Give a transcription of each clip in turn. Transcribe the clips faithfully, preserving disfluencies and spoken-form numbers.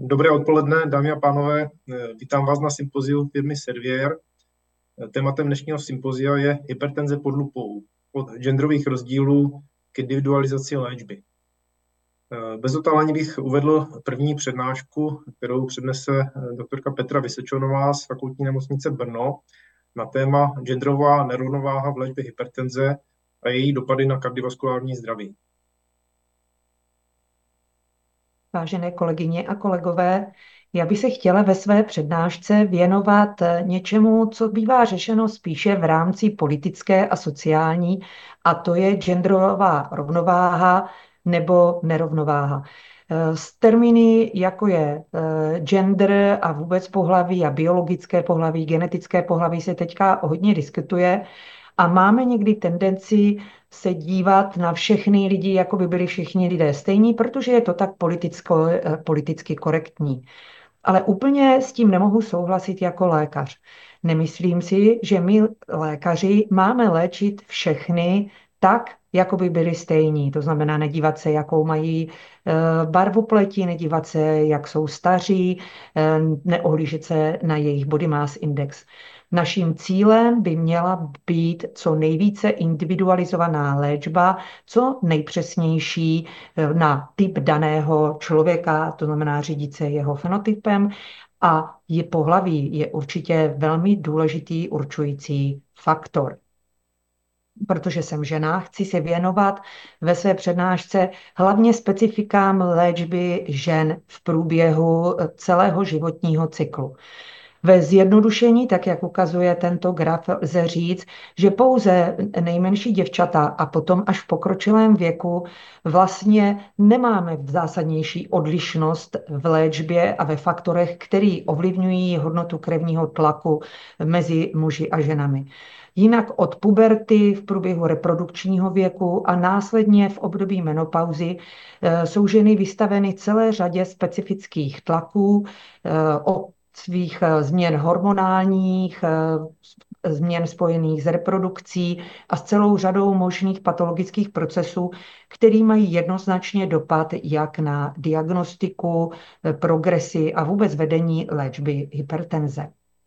Dobré odpoledne, dámy a pánové. Vítám vás na sympoziu firmy Servier. Tématem dnešního sympozia je hypertenze pod lupou, od genderových rozdílů k individualizaci léčby. Bez otálení bych uvedl první přednášku, kterou přednese doktorka Petra Vysečonová z Fakultní nemocnice Brno na téma genderová nerovnováha v léčbě hypertenze a její dopady na kardiovaskulární zdraví. Vážené kolegyně a kolegové, já bych se chtěla ve své přednášce věnovat něčemu, co bývá řešeno spíše v rámci politické a sociální, a to je genderová rovnováha nebo nerovnováha. S termíny, jako je gender a vůbec pohlaví a biologické pohlaví, genetické pohlaví, se teďka hodně diskutuje. A máme někdy tendenci se dívat na všechny lidi, jako by byli všichni lidé stejní, protože je to tak politicko, politicky korektní. Ale úplně s tím nemohu souhlasit jako lékař. Nemyslím si, že my lékaři máme léčit všechny tak, jako by byli stejní. To znamená nedívat se, jakou mají barvu pleti, nedívat se, jak jsou staří, neohlížet se na jejich body mass index. Naším cílem by měla být co nejvíce individualizovaná léčba, co nejpřesnější na typ daného člověka, to znamená řídit se jeho fenotypem, a je pohlaví je určitě velmi důležitý určující faktor. Protože jsem žena, chci se věnovat ve své přednášce hlavně specifikám léčby žen v průběhu celého životního cyklu. Ve zjednodušení, tak jak ukazuje tento graf, lze říct, že pouze nejmenší děvčata a potom až v pokročilém věku vlastně nemáme zásadnější odlišnost v léčbě a ve faktorech, které ovlivňují hodnotu krevního tlaku mezi muži a ženami. Jinak od puberty v průběhu reprodukčního věku a následně v období menopauzy jsou ženy vystaveny celé řadě specifických tlaků, od svých změn hormonálních, změn spojených s reprodukcí a s celou řadou možných patologických procesů, které mají jednoznačně dopad jak na diagnostiku, progresi a vůbec vedení léčby hypertenze.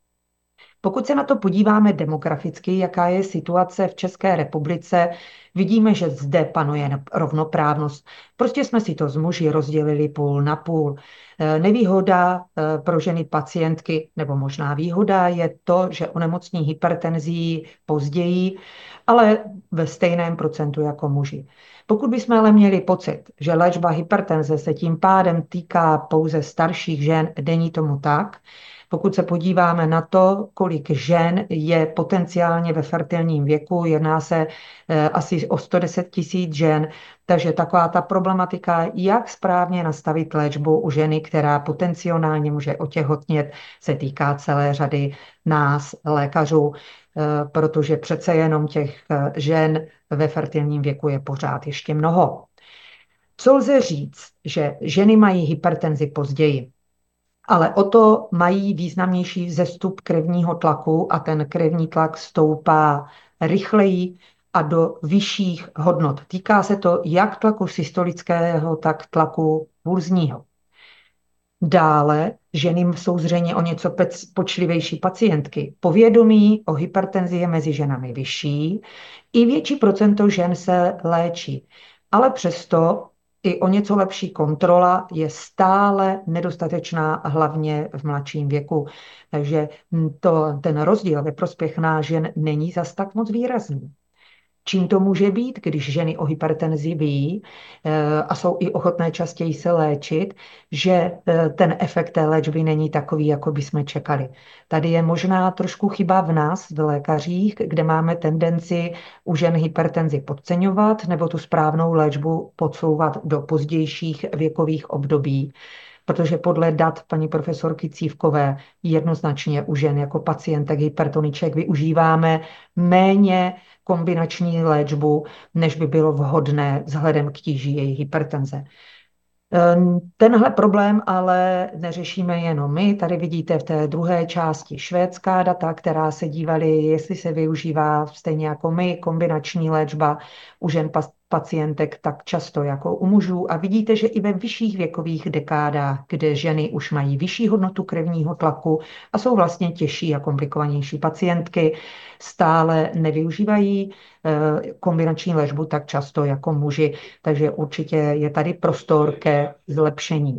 Pokud se na to podíváme demograficky, jaká je situace v České republice, vidíme, že zde panuje rovnoprávnost. Prostě jsme si to s muži rozdělili půl na půl. Nevýhoda pro ženy pacientky, nebo možná výhoda, je to, že onemocní hypertenzí později, ale ve stejném procentu jako muži. Pokud bychom ale měli pocit, že léčba hypertenze se tím pádem týká pouze starších žen, není tomu tak. Pokud se podíváme na to, kolik žen je potenciálně ve fertilním věku, jedná se asi o sto deset tisíc žen, takže taková ta problematika, jak správně nastavit léčbu u ženy, která potenciálně může otěhotnět, se týká celé řady nás, lékařů, protože přece jenom těch žen ve fertilním věku je pořád ještě mnoho. Co lze říct, že ženy mají hypertenzi později, ale o to mají významnější vzestup krevního tlaku a ten krevní tlak stoupá rychleji a do vyšších hodnot. Týká se to jak tlaku systolického, tak tlaku pulzního. Dále ženy jsou zřejmě o něco počlivější pacientky. Povědomí o hypertenzi je mezi ženami vyšší, i větší procento žen se léčí, ale přesto i o něco lepší kontrola je stále nedostatečná, hlavně v mladším věku. Takže to, ten rozdíl ve prospěch nás žen není zas tak moc výrazný. Čím to může být, když ženy o hypertenzi ví a jsou i ochotné častěji se léčit, že ten efekt té léčby není takový, jako bychom čekali. Tady je možná trošku chyba v nás, v lékařích, kde máme tendenci u žen hypertenzi podceňovat nebo tu správnou léčbu podsouvat do pozdějších věkových období. Protože podle dat paní profesorky Cívkové jednoznačně u žen jako pacientek hypertoniček využíváme méně kombinační léčbu, než by bylo vhodné vzhledem k tíži jejich hypertenze. Tenhle problém ale neřešíme jenom my. Tady vidíte v té druhé části švédská data, která se dívaly, jestli se využívá stejně jako my kombinační léčba u žen pacientek tak často jako u mužů a vidíte, že i ve vyšších věkových dekádách, kde ženy už mají vyšší hodnotu krevního tlaku a jsou vlastně těžší a komplikovanější pacientky, stále nevyužívají kombinační léčbu tak často jako muži, takže určitě je tady prostor ke zlepšení.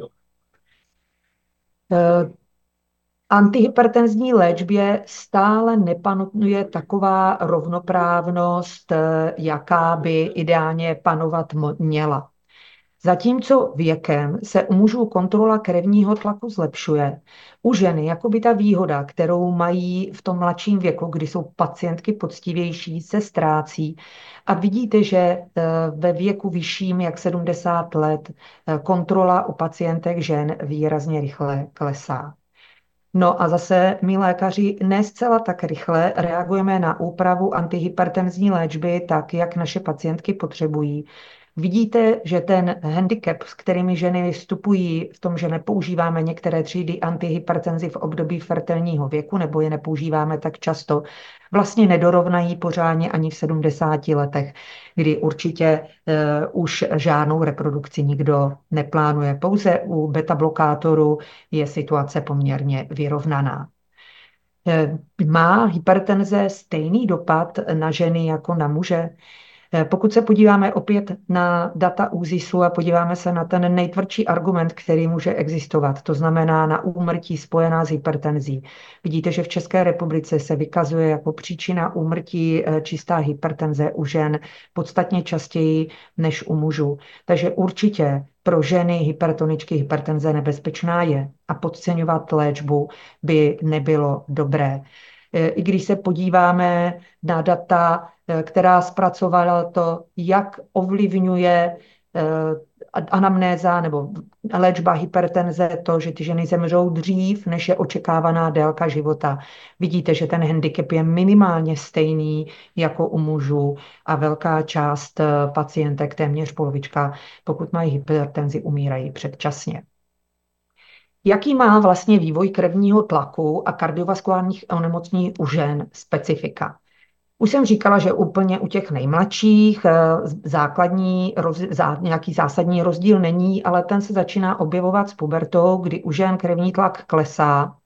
Antihypertenzní léčbě stále nepanuje taková rovnoprávnost, jaká by ideálně panovat měla. Zatímco věkem se u mužů kontrola krevního tlaku zlepšuje, u ženy jakoby ta výhoda, kterou mají v tom mladším věku, kdy jsou pacientky poctivější, se ztrácí. A vidíte, že ve věku vyšším jak sedmdesát let kontrola u pacientek žen výrazně rychle klesá. No a zase, my lékaři, ne zcela tak rychle reagujeme na úpravu antihypertenzní léčby tak, jak naše pacientky potřebují. Vidíte, že ten handicap, s kterými ženy vstupují v tom, že nepoužíváme některé třídy antihypertenzi v období fertilního věku, nebo je nepoužíváme tak často, vlastně nedorovnají pořádně ani v sedmdesáti letech, kdy určitě uh, už žádnou reprodukci nikdo neplánuje. Pouze u beta-blokátoru je situace poměrně vyrovnaná. Má hypertenze stejný dopad na ženy jako na muže? Pokud se podíváme opět na data ÚZISu a podíváme se na ten nejtvrdší argument, který může existovat, to znamená na úmrtí spojená s hypertenzí. Vidíte, že v České republice se vykazuje jako příčina úmrtí čistá hypertenze u žen podstatně častěji než u mužů. Takže určitě pro ženy hypertoničky hypertenze nebezpečná je a podceňovat léčbu by nebylo dobré. I když se podíváme na data, která zpracovala to, jak ovlivňuje anamnéza nebo léčba hypertenze to, že ty ženy zemřou dřív, než je očekávaná délka života. Vidíte, že ten handicap je minimálně stejný jako u mužů a velká část pacientek, téměř polovička, pokud mají hypertenzi, umírají předčasně. Jaký má vlastně vývoj krevního tlaku a kardiovaskulárních onemocnění u žen specifika? Už jsem říkala, že úplně u těch nejmladších základní, nějaký zásadní rozdíl není, ale ten se začíná objevovat s pubertou, kdy u žen krevní tlak klesá,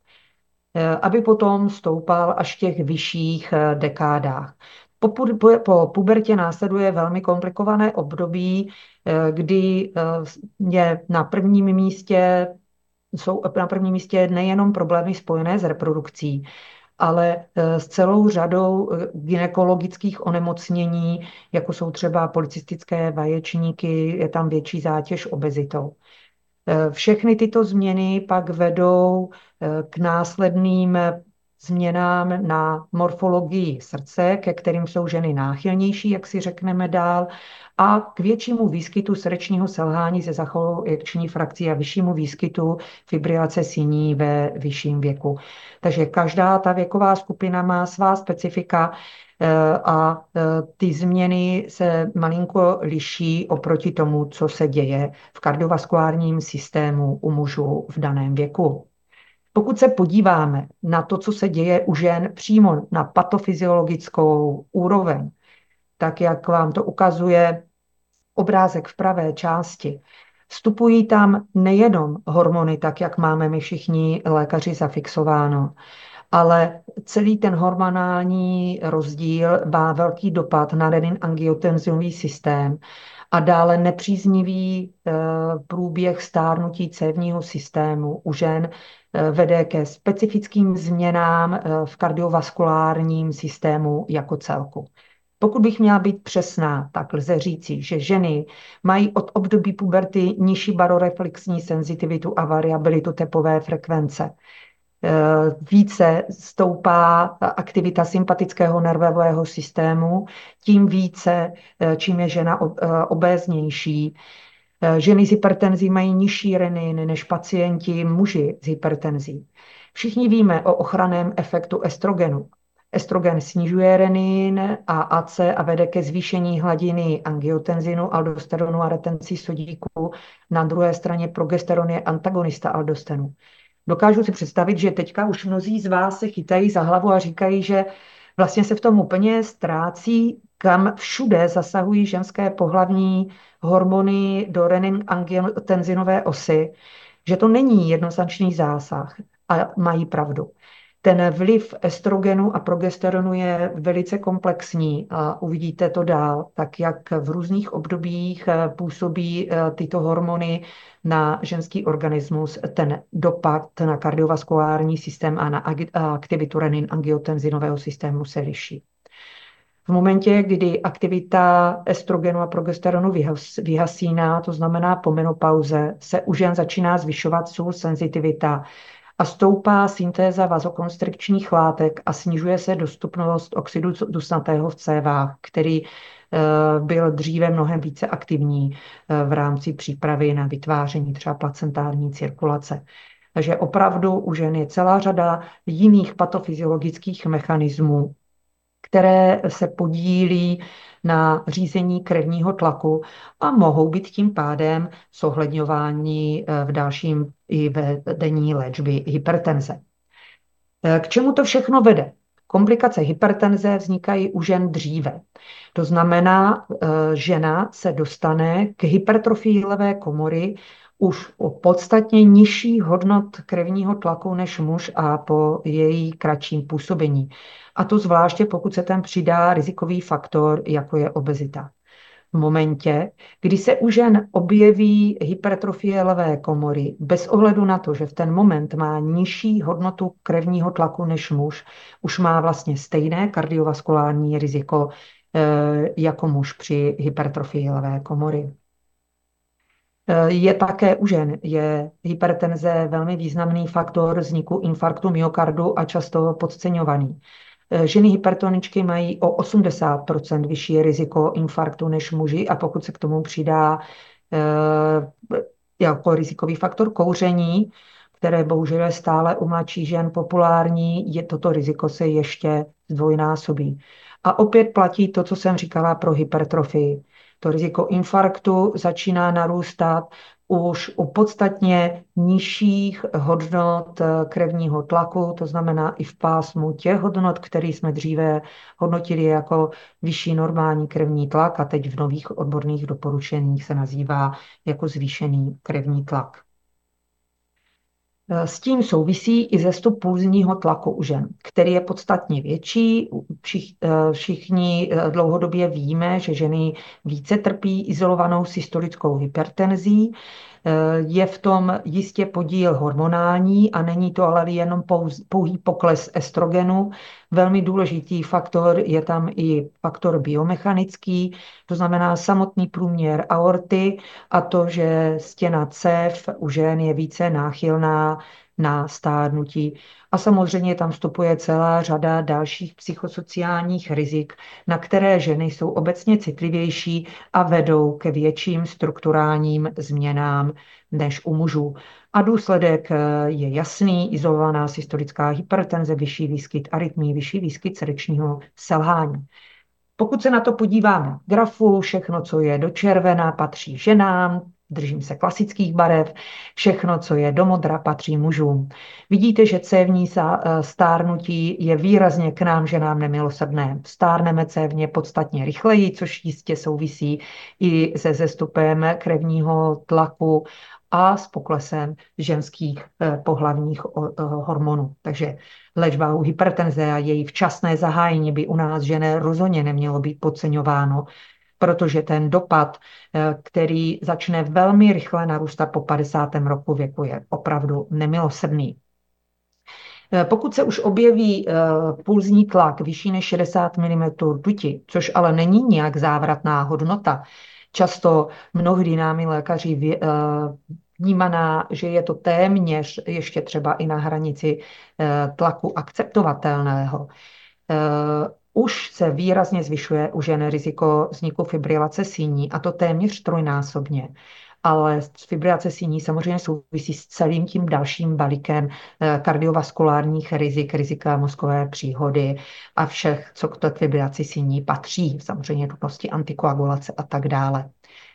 aby potom stoupal až v těch vyšších dekádách. Po, po pubertě následuje velmi komplikované období, kdy je na prvním místě jsou na prvním místě nejenom problémy spojené s reprodukcí, ale s celou řadou gynekologických onemocnění, jako jsou třeba polycystické vaječníky, je tam větší zátěž obezitou. Všechny tyto změny pak vedou k následným změnám na morfologii srdce, ke kterým jsou ženy náchylnější, jak si řekneme dál, a k většímu výskytu srdečního selhání se zachovou ejekční frakcí a vyššímu výskytu fibrilace síní ve vyšším věku. Takže každá ta věková skupina má svá specifika a ty změny se malinko liší oproti tomu, co se děje v kardiovaskulárním systému u mužů v daném věku. Pokud se podíváme na to, co se děje u žen přímo na patofyziologickou úroveň, tak jak vám to ukazuje obrázek v pravé části, vstupují tam nejenom hormony, tak jak máme my všichni lékaři zafixováno, ale celý ten hormonální rozdíl má velký dopad na renin-angiotenzinový systém a dále nepříznivý průběh stárnutí cévního systému u žen vede ke specifickým změnám v kardiovaskulárním systému jako celku. Pokud bych měla být přesná, tak lze říci, že ženy mají od období puberty nižší baroreflexní senzitivitu a variabilitu tepové frekvence. Více stoupá aktivita sympatického nervového systému, tím více, čím je žena obéznější. Ženy s hypertenzí mají nižší renin než pacienti muži s hypertenzí. Všichni víme o ochranném efektu estrogenu. Estrogen snižuje renin a A C a vede ke zvýšení hladiny angiotenzinu, aldosteronu a retenci sodíku. Na druhé straně progesteron je antagonista aldostenu. Dokážu si představit, že teďka už mnozí z vás se chytají za hlavu a říkají, že vlastně se v tom úplně ztrácí kam všude zasahují ženské pohlavní hormony do renin-angiotenzinové osy, že to není jednoznačný zásah a mají pravdu. Ten vliv estrogenu a progesteronu je velice komplexní a uvidíte to dál, tak jak v různých obdobích působí tyto hormony na ženský organismus, ten dopad na kardiovaskulární systém a na aktivitu renin-angiotenzinového systému se liší. V momentě, kdy aktivita estrogenu a progesteronu vyhasíná, to znamená po menopauze, se u žen začíná zvyšovat sůl senzitivita a stoupá syntéza vazokonstrikčních látek a snižuje se dostupnost oxidu dusnatého v cévách, který byl dříve mnohem více aktivní v rámci přípravy na vytváření třeba placentální cirkulace. Takže opravdu u žen je celá řada jiných patofyziologických mechanismů, které se podílí na řízení krevního tlaku a mohou být tím pádem zohledňováni v dalším i vedení léčby hypertenze. K čemu to všechno vede? Komplikace hypertenze vznikají u žen dříve. To znamená, žena se dostane k hypertrofii levé komory už o podstatně nižší hodnot krevního tlaku než muž a po její kratším působení. A to zvláště pokud se tam přidá rizikový faktor, jako je obezita. V momentě, kdy se u žen objeví hypertrofie levé komory, bez ohledu na to, že v ten moment má nižší hodnotu krevního tlaku než muž, už má vlastně stejné kardiovaskulární riziko jako muž při hypertrofii levé komory. Je také u žen, je hypertenze velmi významný faktor vzniku infarktu myokardu a často podceňovaný. Ženy hypertoničky mají o osmdesát procent vyšší riziko infarktu než muži a pokud se k tomu přidá jako rizikový faktor kouření, které bohužel je stále u mladších žen populární, je toto riziko se ještě zdvojnásobí. A opět platí to, co jsem říkala pro hypertrofii. To riziko infarktu začíná narůstat už u podstatně nižších hodnot krevního tlaku, to znamená i v pásmu těch hodnot, které jsme dříve hodnotili jako vyšší normální krevní tlak a teď v nových odborných doporučeních se nazývá jako zvýšený krevní tlak. S tím souvisí i vzestup pulzního tlaku u žen, který je podstatně větší. Všich, všichni dlouhodobě víme, že ženy více trpí izolovanou systolickou hypertenzí. Je v tom jistě podíl hormonální a není to ale jenom pouhý pokles estrogenu. Velmi důležitý faktor je tam i faktor biomechanický, to znamená samotný průměr aorty a to, že stěna cév u žen je více náchylná na stárnutí. A samozřejmě tam vstupuje celá řada dalších psychosociálních rizik, na které ženy jsou obecně citlivější a vedou ke větším strukturálním změnám než u mužů. A důsledek je jasný, izolovaná systolická hypertenze, vyšší výskyt arytmí, vyšší výskyt srdečního selhání. Pokud se na to podíváme v grafu, všechno, co je do červena, patří ženám, držím se klasických barev, všechno, co je do modra, patří mužům. Vidíte, že cévní stárnutí je výrazně k nám, ženám, nemilosrdné. Stárneme cévně podstatně rychleji, což jistě souvisí i se zestupem krevního tlaku a s poklesem ženských pohlavních hormonů. Takže léčba u hypertenze a její včasné zahájení by u nás žen rozhodně nemělo být podceňováno, protože ten dopad, který začne velmi rychle narůstat po padesátém roku věku, je opravdu nemilosrdný. Pokud se už objeví pulzní tlak vyšší než šedesát milimetrů rtuti, což ale není nějak závratná hodnota, často mnohdy námi lékaři vnímaná, že je to téměř ještě třeba i na hranici tlaku akceptovatelného, už se výrazně zvyšuje u žen riziko vzniku fibrilace síní, a to téměř trojnásobně. Ale fibrilace síní samozřejmě souvisí s celým tím dalším balíkem kardiovaskulárních rizik, rizika mozkové příhody a všech, co k té fibrilaci síní patří, samozřejmě nutnosti antikoagulace a tak dále.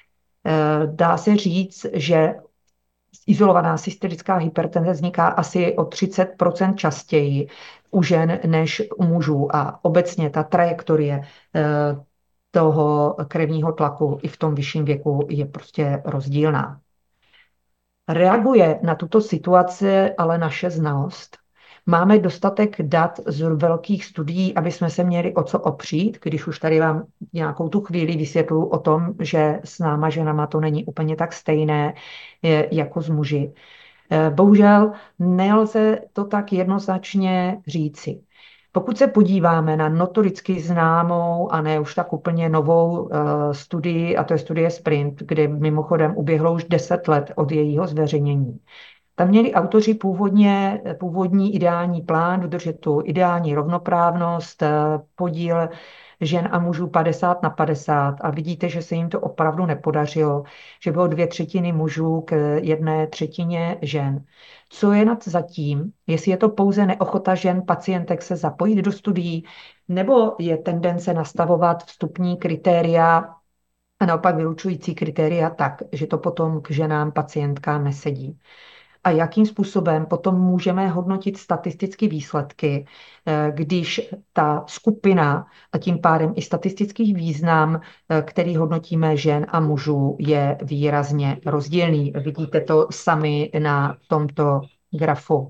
Dá se říct, že izolovaná systerická hypertenze vzniká asi o třicet procent častěji u žen než u mužů a obecně ta trajektorie toho krevního tlaku i v tom vyšším věku je prostě rozdílná. Reaguje na tuto situaci ale naše znalost. Máme dostatek dat z velkých studií, aby jsme se měli o co opřít, když už tady vám nějakou tu chvíli vysvětluji o tom, že s náma ženama to není úplně tak stejné jako s muži. Bohužel nelze to tak jednoznačně říci. Pokud se podíváme na notoricky známou a ne už tak úplně novou uh, studii, a to je studie Sprint, kde mimochodem uběhlo už deset let od jejího zveřejnění. Tam měli autoři původně, původní ideální plán, dodržet tu ideální rovnoprávnost, podíl žen a mužů padesát na padesát a vidíte, že se jim to opravdu nepodařilo, že bylo dvě třetiny mužů k jedné třetině žen. Co je nad zatím? Jestli je to pouze neochota žen pacientek se zapojit do studií, nebo je tendence nastavovat vstupní kritéria a naopak vylučující kritéria tak, že to potom k ženám pacientkám nesedí. A jakým způsobem potom můžeme hodnotit statistické výsledky, když ta skupina a tím pádem i statistický význam, který hodnotíme žen a mužů, je výrazně rozdílný. Vidíte to sami na tomto grafu.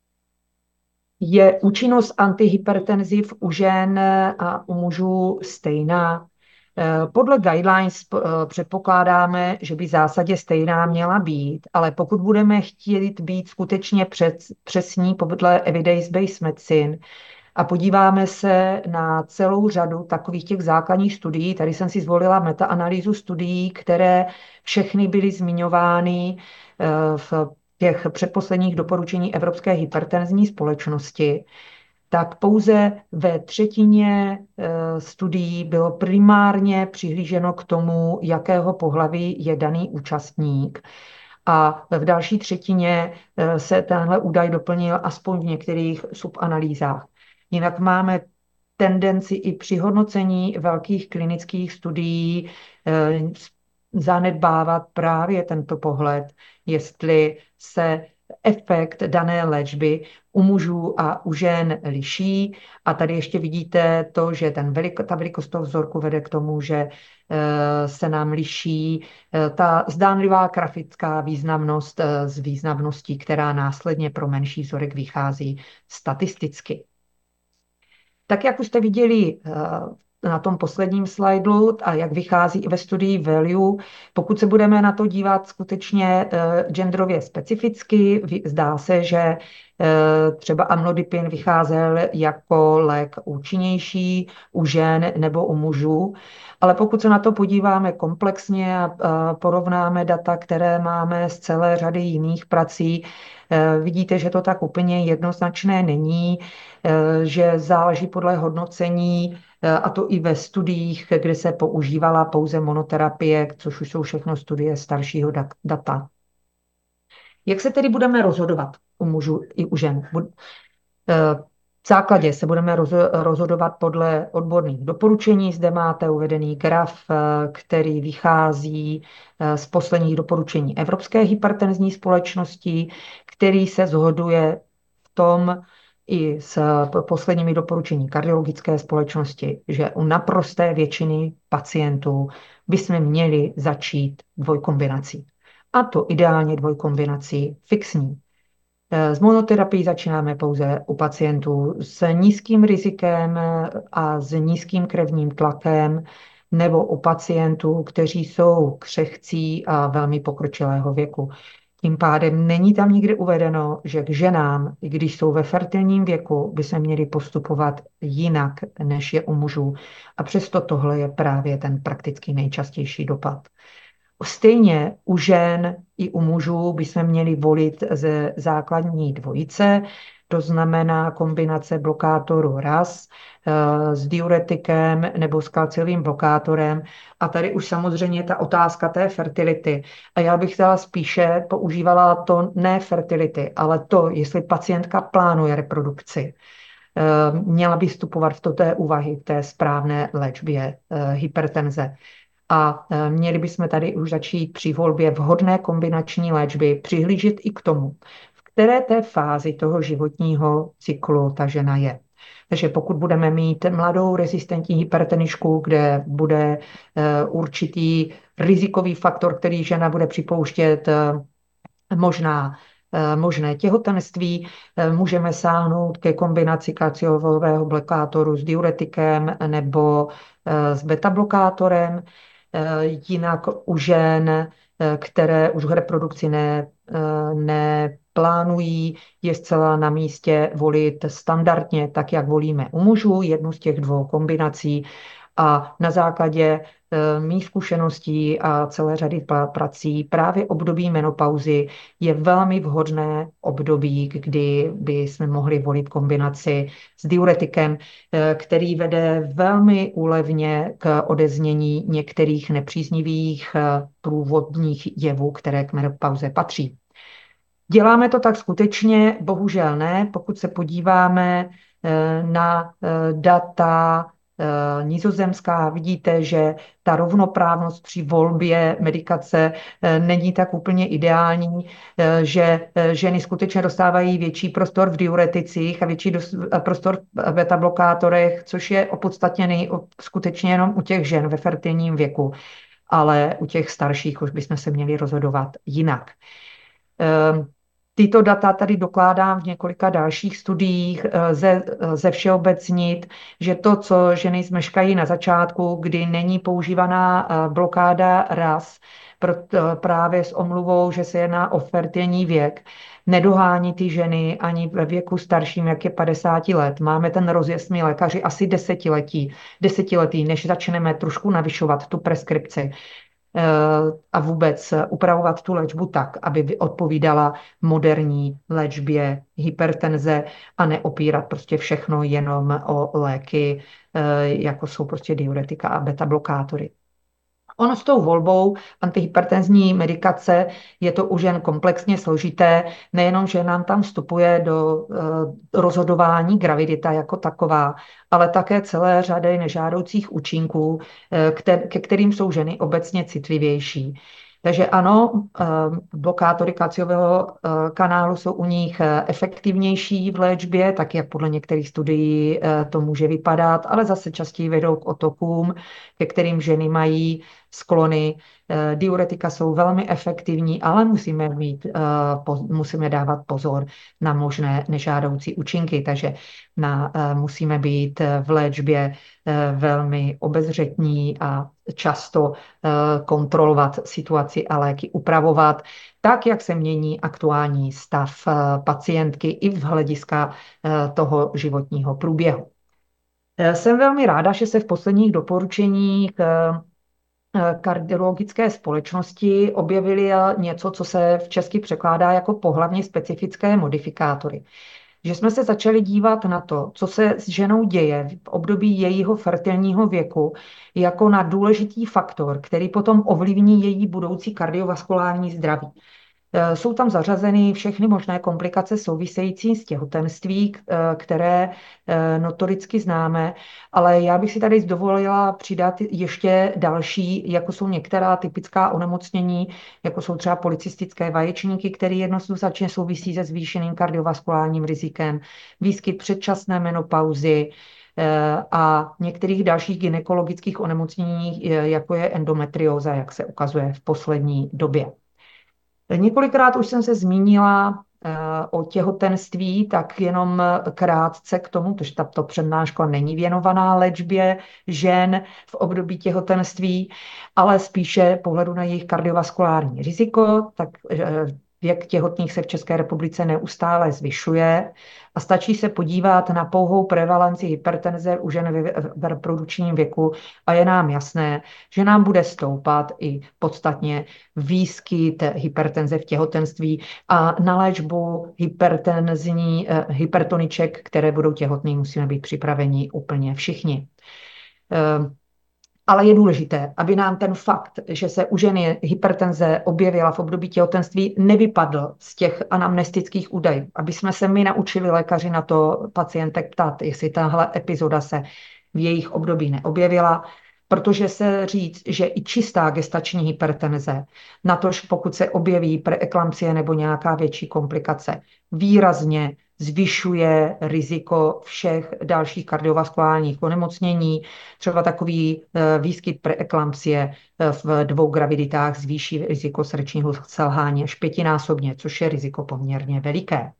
Je účinnost antihypertenziv u žen a u mužů stejná? Podle guidelines předpokládáme, že by v zásadě stejná měla být, ale pokud budeme chtít být skutečně přesní podle evidence-based medicine a podíváme se na celou řadu takových těch základních studií, tady jsem si zvolila metaanalýzu studií, které všechny byly zmiňovány v těch předposledních doporučení Evropské hypertenzní společnosti, tak pouze ve třetině studií bylo primárně přihlíženo k tomu, jakého pohlaví je daný účastník. A v další třetině se tenhle údaj doplnil aspoň v některých subanalýzách. Jinak máme tendenci i při hodnocení velkých klinických studií zanedbávat právě tento pohled, jestli se efekt dané léčby u mužů a u žen liší. A tady ještě vidíte to, že ten velik, ta velikost toho vzorku vede k tomu, že e, se nám liší e, ta zdánlivá grafická významnost e, z významností, která následně pro menší vzorek vychází statisticky. Tak jak už jste viděli e, na tom posledním slajdu a jak vychází i ve studii value. Pokud se budeme na to dívat skutečně genderově specificky, zdá se, že třeba amlodipin vycházel jako lék účinnější u žen nebo u mužů, ale pokud se na to podíváme komplexně a porovnáme data, které máme z celé řady jiných prací, vidíte, že to tak úplně jednoznačné není, že záleží podle hodnocení, a to i ve studiích, kde se používala pouze monoterapie, což už jsou všechno studie staršího data. Jak se tedy budeme rozhodovat u mužů i u žen? V základě se budeme rozhodovat podle odborných doporučení. Zde máte uvedený graf, který vychází z posledních doporučení Evropské hypertenzní společnosti, který se shoduje v tom, i s posledními doporučení kardiologické společnosti, že u naprosté většiny pacientů bychom měli začít dvojkombinací. A to ideálně dvojkombinací fixní. S monoterapií začínáme pouze u pacientů s nízkým rizikem a s nízkým krevním tlakem nebo u pacientů, kteří jsou křehcí a velmi pokročilého věku. Tím pádem není tam nikdy uvedeno, že k ženám, i když jsou ve fertilním věku, by se měli postupovat jinak, než je u mužů. A přesto tohle je právě ten prakticky nejčastější dopad. Stejně u žen i u mužů by se měli volit ze základní dvojice, to znamená kombinace blokátoru R A S s diuretikem nebo s kalciovým blokátorem. A tady už samozřejmě ta otázka té fertility. A já bych teda spíše používala to ne fertility, ale to, jestli pacientka plánuje reprodukci. Měla by vstupovat v té úvahy, v té správné léčbě hypertenze. A měli bychom tady už začít při volbě vhodné kombinační léčby přihlížet i k tomu, v které té fázi toho životního cyklu ta žena je. Takže pokud budeme mít mladou rezistentní hyperteničku, kde bude určitý rizikový faktor, který žena bude připouštět, možná možné těhotenství, můžeme sáhnout ke kombinaci kalciového blokátoru s diuretikem nebo s beta-blokátorem. Jinak u žen, které už reprodukci ne, neplánují, je zcela na místě volit standardně, tak jak volíme u mužů, jednu z těch dvou kombinací. A na základě mých zkušeností a celé řady prací právě období menopauzy je velmi vhodné období, kdy by jsme mohli volit kombinaci s diuretikem, který vede velmi úlevně k odeznění některých nepříznivých průvodních jevů, které k menopauze patří. Děláme to tak skutečně? Bohužel ne. Pokud se podíváme na data nizozemská, vidíte, že ta rovnoprávnost při volbě medikace není tak úplně ideální, že ženy skutečně dostávají větší prostor v diureticích a větší prostor v beta-blokátorech, což je opodstatněný skutečně jenom u těch žen ve fertilním věku, ale u těch starších už bychom se měli rozhodovat jinak. Tyto data tady dokládám v několika dalších studiích, ze, ze všeobecnit, že to, co ženy zmeškají na začátku, kdy není používaná blokáda R A S, právě s omluvou, že se jedná o fertilní věk, nedohání ty ženy ani ve věku starším, jak je padesát let. Máme ten rozjezd, my lékaři, asi desetiletí, desetiletí, než začneme trošku navyšovat tu preskripci a vůbec upravovat tu léčbu tak, aby odpovídala moderní léčbě hypertenze a neopírat prostě všechno jenom o léky, jako jsou prostě diuretika a beta-blokátory. Ono s tou volbou antihypertenzní medikace je to u žen komplexně složité, nejenom, že nám tam vstupuje do rozhodování gravidita jako taková, ale také celé řady nežádoucích účinků, ke kterým jsou ženy obecně citlivější. Takže ano, blokátory kalciového kanálu jsou u nich efektivnější v léčbě, tak jak podle některých studií to může vypadat, ale zase častěji vedou k otokům, ke kterým ženy mají sklony. Diuretika jsou velmi efektivní, ale musíme, mít, musíme dávat pozor na možné nežádoucí účinky, takže na, musíme být v léčbě velmi obezřetní a často kontrolovat situaci a léky upravovat tak, jak se mění aktuální stav pacientky i z hlediska toho životního průběhu. Jsem velmi ráda, že se v posledních doporučeních kardiologické společnosti objevili něco, co se v česky překládá jako pohlavně specifické modifikátory. Že jsme se začali dívat na to, co se s ženou děje v období jejího fertilního věku, jako na důležitý faktor, který potom ovlivní její budoucí kardiovaskulární zdraví. Jsou tam zařazeny všechny možné komplikace související s těhotenství, které notoricky známe, ale já bych si tady dovolila přidat ještě další, jako jsou některá typická onemocnění, jako jsou třeba polycystické vaječníky, které jednoznačně souvisí se zvýšeným kardiovaskulárním rizikem, výskyt předčasné menopauzy a některých dalších gynekologických onemocnění, jako je endometrióza, jak se ukazuje v poslední době. Několikrát už jsem se zmínila o těhotenství, tak jenom krátce k tomu, protože tato přednáška není věnovaná léčbě žen v období těhotenství, ale spíše pohledu na jejich kardiovaskulární riziko, tak věk těhotných se v České republice neustále zvyšuje a stačí se podívat na pouhou prevalenci hypertenze u žen v reprodukčním věku a je nám jasné, že nám bude stoupat i podstatně výskyt hypertenze v těhotenství a na léčbu hypertenzní, hypertoniček, které budou těhotný, musíme být připraveni úplně všichni. Ale je důležité, aby nám ten fakt, že se u ženy hypertenze objevila v období těhotenství, nevypadl z těch anamnestických údajů. Aby jsme se my naučili lékaři na to pacientek ptát, jestli tahle epizoda se v jejich období neobjevila, protože se říct, že i čistá gestační hypertenze, natož pokud se objeví preeklampsie nebo nějaká větší komplikace, výrazně zvyšuje riziko všech dalších kardiovaskulárních onemocnění. Třeba takový výskyt preeklampsie v dvou graviditách zvýší riziko srdečního selhání až pětinásobně, což je riziko poměrně veliké.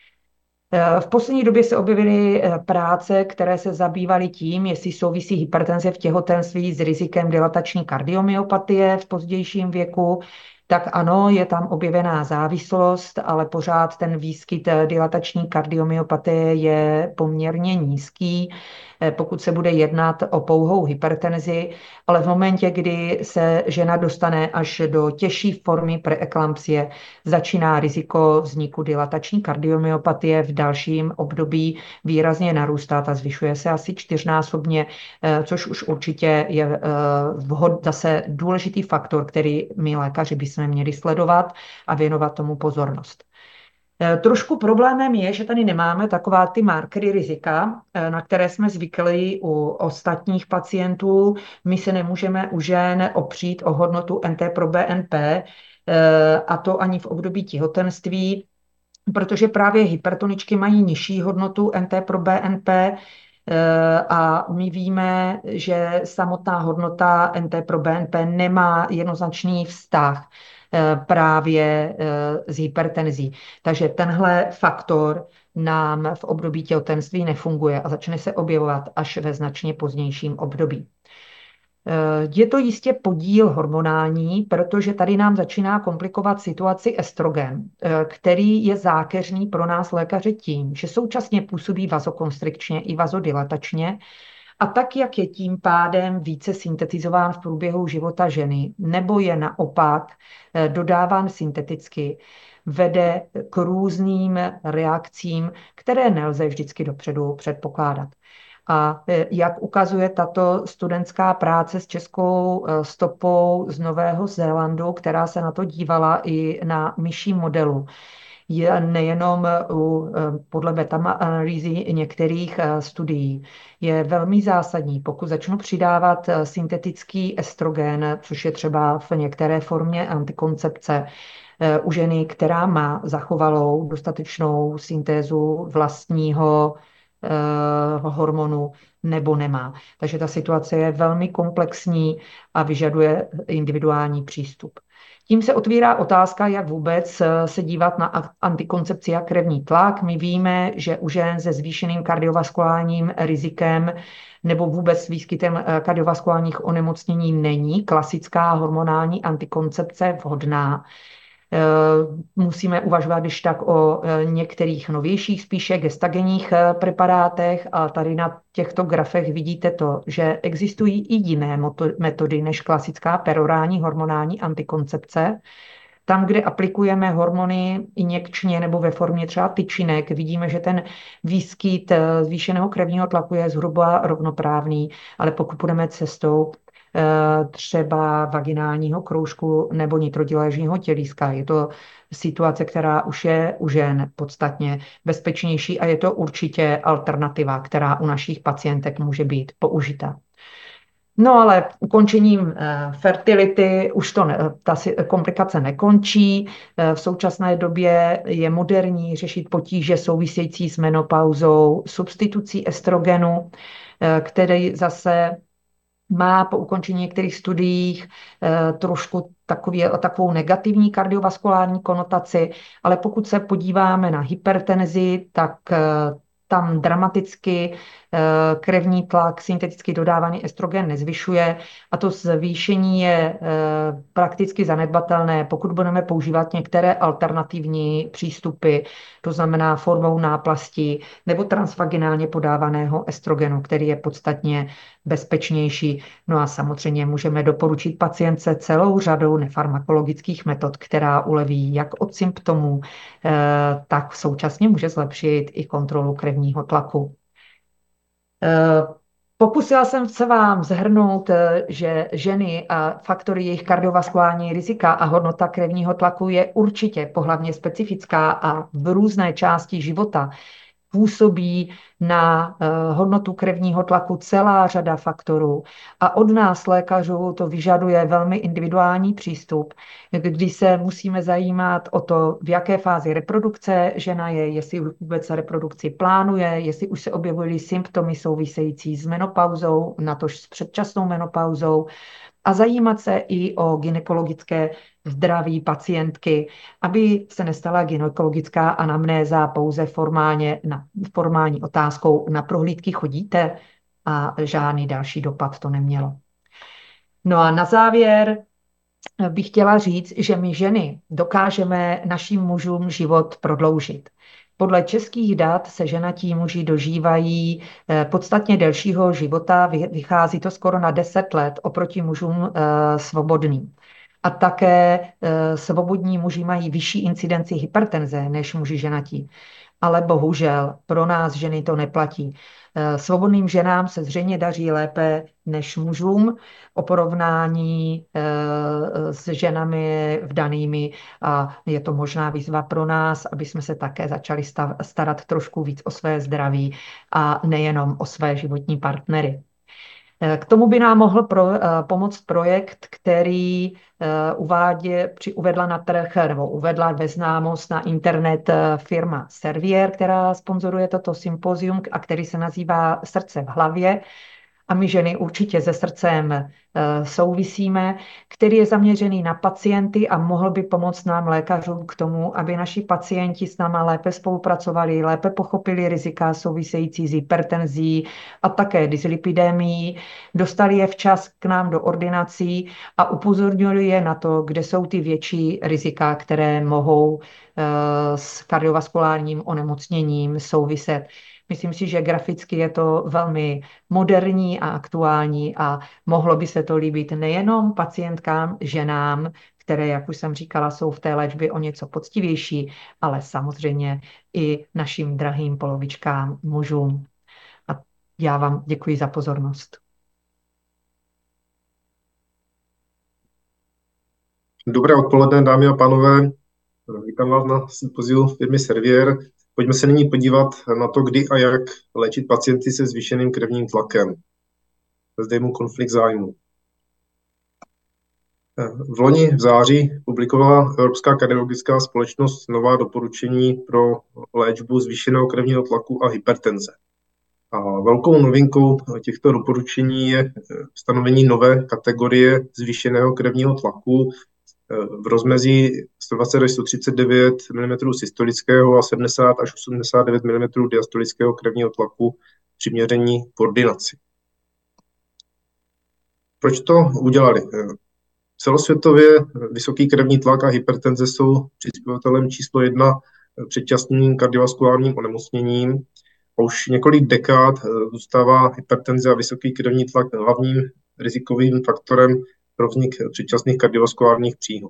V poslední době se objevily práce, které se zabývaly tím, jestli souvisí hypertenze v těhotenství s rizikem dilatační kardiomyopatie v pozdějším věku. Tak ano, je tam objevená závislost, ale pořád ten výskyt dilatační kardiomyopatie je poměrně nízký, pokud se bude jednat o pouhou hypertenzi, ale v momentě, kdy se žena dostane až do těžší formy preeklampsie, začíná riziko vzniku dilatační kardiomyopatie v dalším období výrazně narůstat a zvyšuje se asi čtyřnásobně, což už určitě je vhod, zase důležitý faktor, který my lékaři bychom měli sledovat a věnovat tomu pozornost. Trošku problémem je, že tady nemáme taková ty markery rizika, na které jsme zvyklí u ostatních pacientů. My se nemůžeme u žen opřít o hodnotu N T pro B N P, a to ani v období těhotenství, protože právě hypertoničky mají nižší hodnotu N T pro B N P, a my víme, že samotná hodnota N T pro B N P nemá jednoznačný vztah právě s hypertenzí. Takže tenhle faktor nám v období těhotenství nefunguje a začne se objevovat až ve značně pozdějším období. Je to jistě podíl hormonální, protože tady nám začíná komplikovat situaci estrogen, který je zákeřný pro nás lékaře tím, že současně působí vazokonstrikčně i vazodilatačně, a tak, jak je tím pádem více syntetizován v průběhu života ženy, nebo je naopak dodáván synteticky, vede k různým reakcím, které nelze vždycky dopředu předpokládat. A jak ukazuje tato studentská práce s českou stopou z Nového Zélandu, která se na to dívala i na myším modelu, je nejenom u, podle metaanalýzy některých studií, je velmi zásadní, pokud začnu přidávat syntetický estrogen, což je třeba v některé formě antikoncepce, u ženy, která má zachovalou dostatečnou syntézu vlastního hormonu nebo nemá. Takže ta situace je velmi komplexní a vyžaduje individuální přístup. Tím se otvírá otázka, jak vůbec se dívat na antikoncepci a krevní tlak. My víme, že u žen se zvýšeným kardiovaskulárním rizikem nebo vůbec s výskytem kardiovaskulárních onemocnění není klasická hormonální antikoncepce vhodná. Musíme uvažovat když tak o některých novějších, spíše gestagenních preparátech, a tady na těchto grafech vidíte to, že existují i jiné metody než klasická perorální hormonální antikoncepce. Tam, kde aplikujeme hormony injekčně nebo ve formě třeba tyčinek, vidíme, že ten výskyt zvýšeného krevního tlaku je zhruba rovnoprávný, ale pokud půjdeme cestou třeba vaginálního kroužku nebo nitrodiléžního tělíska, je to situace, která už je u žen podstatně bezpečnější a je to určitě alternativa, která u našich pacientek může být použita. No ale ukončením fertility už to ne, ta komplikace nekončí. V současné době je moderní řešit potíže související s menopauzou, substitucí estrogenu, který zase má po ukončení některých studiích trošku takový, takovou negativní kardiovaskulární konotaci, ale pokud se podíváme na hypertenzi, tak tam dramaticky krevní tlak, synteticky dodávaný estrogen nezvyšuje a to zvýšení je prakticky zanedbatelné, pokud budeme používat některé alternativní přístupy, to znamená formou náplasti nebo transvaginálně podávaného estrogenu, který je podstatně bezpečnější. No a samozřejmě můžeme doporučit pacientce celou řadu nefarmakologických metod, která uleví jak od symptomů, tak současně může zlepšit i kontrolu krevního tlaku. Pokusila jsem se vám shrnout, že ženy a faktory jejich kardiovaskulární rizika a hodnota krevního tlaku je určitě pohlavně specifická a v různé části života působí na hodnotu krevního tlaku celá řada faktorů. A od nás, lékařů, to vyžaduje velmi individuální přístup, kdy se musíme zajímat o to, v jaké fázi reprodukce žena je, jestli vůbec reprodukci plánuje, jestli už se objevují symptomy související s menopauzou, natož s předčasnou menopauzou, a zajímat se i o gynekologické zdraví pacientky, aby se nestala gynekologická anamnéza pouze formálně, na, formální otázkou, na prohlídky chodíte, a žádný další dopad to nemělo. No a na závěr bych chtěla říct, že my ženy dokážeme našim mužům život prodloužit. Podle českých dat se ženatí muži dožívají podstatně delšího života, vychází to skoro na deset let oproti mužům svobodným. A také svobodní muži mají vyšší incidenci hypertenze než muži ženatí. Ale bohužel pro nás ženy to neplatí. Svobodným ženám se zřejmě daří lépe než mužům o porovnání s ženami vdanými, a je to možná výzva pro nás, aby jsme se také začali starat trošku víc o své zdraví a nejenom o své životní partnery. K tomu by nám mohl pro, pomoct projekt, který uvádě, při, uvedla na trh nebo uvedla ve známost na internet firma Servier, která sponzoruje toto sympozium a který se nazývá Srdce v hlavě. A my ženy určitě se srdcem souvisíme, který je zaměřený na pacienty a mohl by pomoct nám lékařům k tomu, aby naši pacienti s náma lépe spolupracovali, lépe pochopili rizika související s hypertenzí a také dyslipidemií, dostali je včas k nám do ordinací a upozornili je na to, kde jsou ty větší rizika, které mohou s kardiovaskulárním onemocněním souviset. Myslím si, že graficky je to velmi moderní a aktuální a mohlo by se to líbit nejenom pacientkám, ženám, které, jak už jsem říkala, jsou v té léčbě o něco poctivější, ale samozřejmě i našim drahým polovičkám mužům. A já vám děkuji za pozornost. Dobré odpoledne, dámy a pánové. Vítám vás na sympoziu firmy Servier. Pojďme se nyní podívat na to, kdy a jak léčit pacienty se zvýšeným krevním tlakem. Zde mu konflikt zájmu. V loni v září publikovala Evropská kardiologická společnost nová doporučení pro léčbu zvýšeného krevního tlaku a hypertenze. A velkou novinkou těchto doporučení je stanovení nové kategorie zvýšeného krevního tlaku v rozmezí sto dvacet až sto třicet devět milimetrů systolického a sedmdesát až osmdesát devět milimetrů diastolického krevního tlaku při měření v ordinaci. Proč to udělali? Celosvětově vysoký krevní tlak a hypertenze jsou přispěvatelem číslo jedna předčasným kardiovaskulárním onemocněním. A už několik dekád zůstává hypertenze a vysoký krevní tlak hlavním rizikovým faktorem pro vznik předčasných kardiovaskulárních příhod.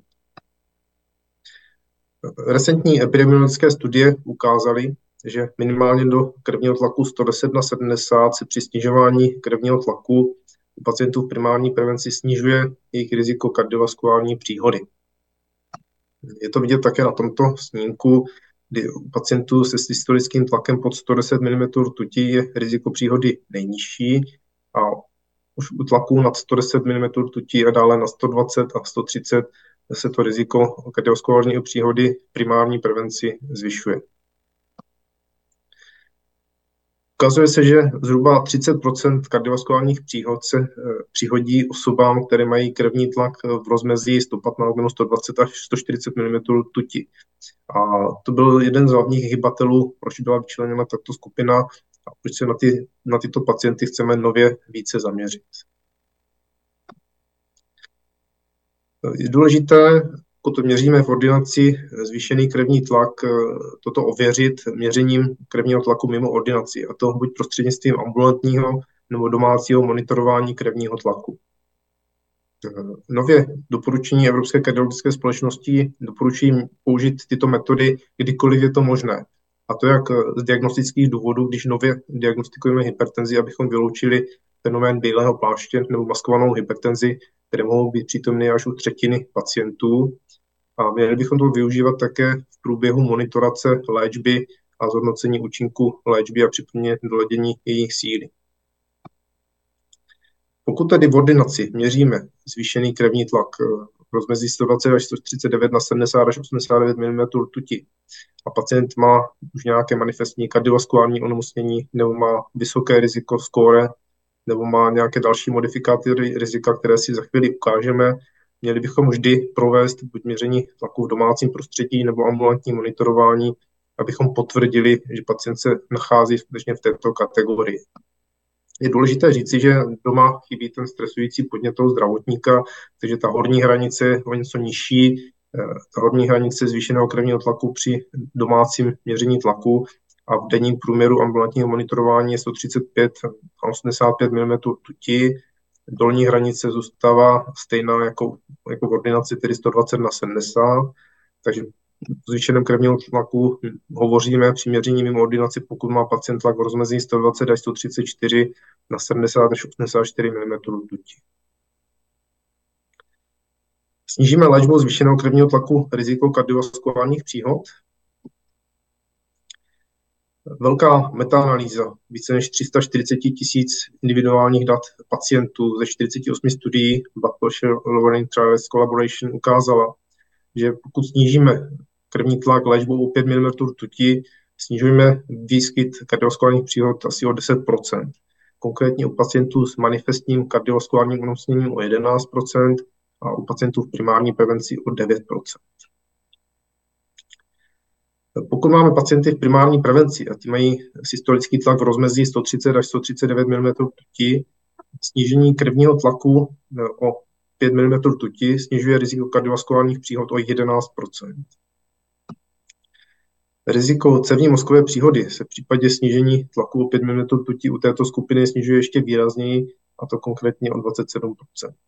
Recentní epidemiologické studie ukázaly, že minimálně do krevního tlaku sto deset na sedmdesát se při snižování krevního tlaku u pacientů v primární prevenci snižuje jejich riziko kardiovaskulární příhody. Je to vidět také na tomto snímku, kdy u pacientů se systolickým tlakem pod sto deset milimetrů rtuti je riziko příhody nejnižší a už u tlaků nad sto deset milimetrů rtuti a dále na sto dvacet a sto třicet se to riziko kardiovaskulární příhody v primární prevenci zvyšuje. Ukazuje se, že zhruba třicet procent kardiovaskulárních příhod se přihodí osobám, které mají krevní tlak v rozmezí sto patnáct nebo sto dvacet až sto čtyřicet milimetrů rtuti. A to byl jeden z hlavních hybatelů, proč byla vyčleněna tato skupina a proč se na, ty, na tyto pacienty chceme nově více zaměřit. Je důležité, pokud měříme v ordinaci zvýšený krevní tlak, toto ověřit měřením krevního tlaku mimo ordinaci, a to buď prostřednictvím ambulantního nebo domácího monitorování krevního tlaku. Nově doporučení Evropské kardiologické společnosti doporučují použít tyto metody, kdykoliv je to možné. A to jak z diagnostických důvodů, když nově diagnostikujeme hypertenzi, abychom vyloučili fenomén bílého pláště nebo maskovanou hypertenzi, které mohou být přítomny až u třetiny pacientů. A měli bychom to využívat také v průběhu monitorace léčby a zhodnocení účinku léčby a případně doladění jejich síly. Pokud tedy v ordinaci měříme zvýšený krevní tlak v rozmezí sto dvacet až sto třicet devět na sedmdesát až osmdesát devět milimetrů rtuti a pacient má už nějaké manifestní kardiovaskulární onemocnění nebo má vysoké riziko skóre nebo má nějaké další modifikátory rizika, které si za chvíli ukážeme, měli bychom vždy provést buď měření tlaku v domácím prostředí nebo ambulantní monitorování, abychom potvrdili, že pacient se nachází skutečně v této kategorii. Je důležité říci, že doma chybí ten stresující podnět toho zdravotníka, takže ta horní hranice je o něco nižší, ta horní hranice zvýšeného krevního tlaku při domácím měření tlaku a v denním průměru ambulantního monitorování je sto třicet pět a osmdesát pět milimetrů rtuti. Dolní hranice zůstává stejná jako, jako v ordinaci, tedy sto dvacet na sedmdesát, takže o zvýšeném krevního tlaku hovoříme při měření mimo ordinaci, pokud má pacient tlak v rozmezí sto dvacet až sto třicet čtyři na sedmdesát až osmdesát čtyři milimetrů rtuti. Snížíme léčbou zvýšeného krevního tlaku riziko kardiovaskulárních příhod. Velká metaanalýza, více než tři sta čtyřicet tisíc individuálních dat pacientů ze čtyřicet osm studií Blood Pressure Lowering Trials Collaboration ukázala, že pokud snížíme krevní tlak léčbou o pět milimetrů rtuti, snižujeme výskyt kardiovaskulárních příhod asi o deset procent. Konkrétně u pacientů s manifestním kardiovaskulárním onemocněním o jedenáct procent a u pacientů v primární prevenci o devět procent. Pokud máme pacienty v primární prevenci a ti mají systolický tlak v rozmezí sto třicet až sto třicet devět milimetrů rtuti, snížení krevního tlaku o pět milimetrů rtuti snižuje riziko kardiovaskulárních příhod o jedenáct procent. Riziko cévní mozkové příhody se v případě snížení tlaku o pět milimetrů rtuti u této skupiny snižuje ještě výrazněji, a to konkrétně o dvacet sedm procent.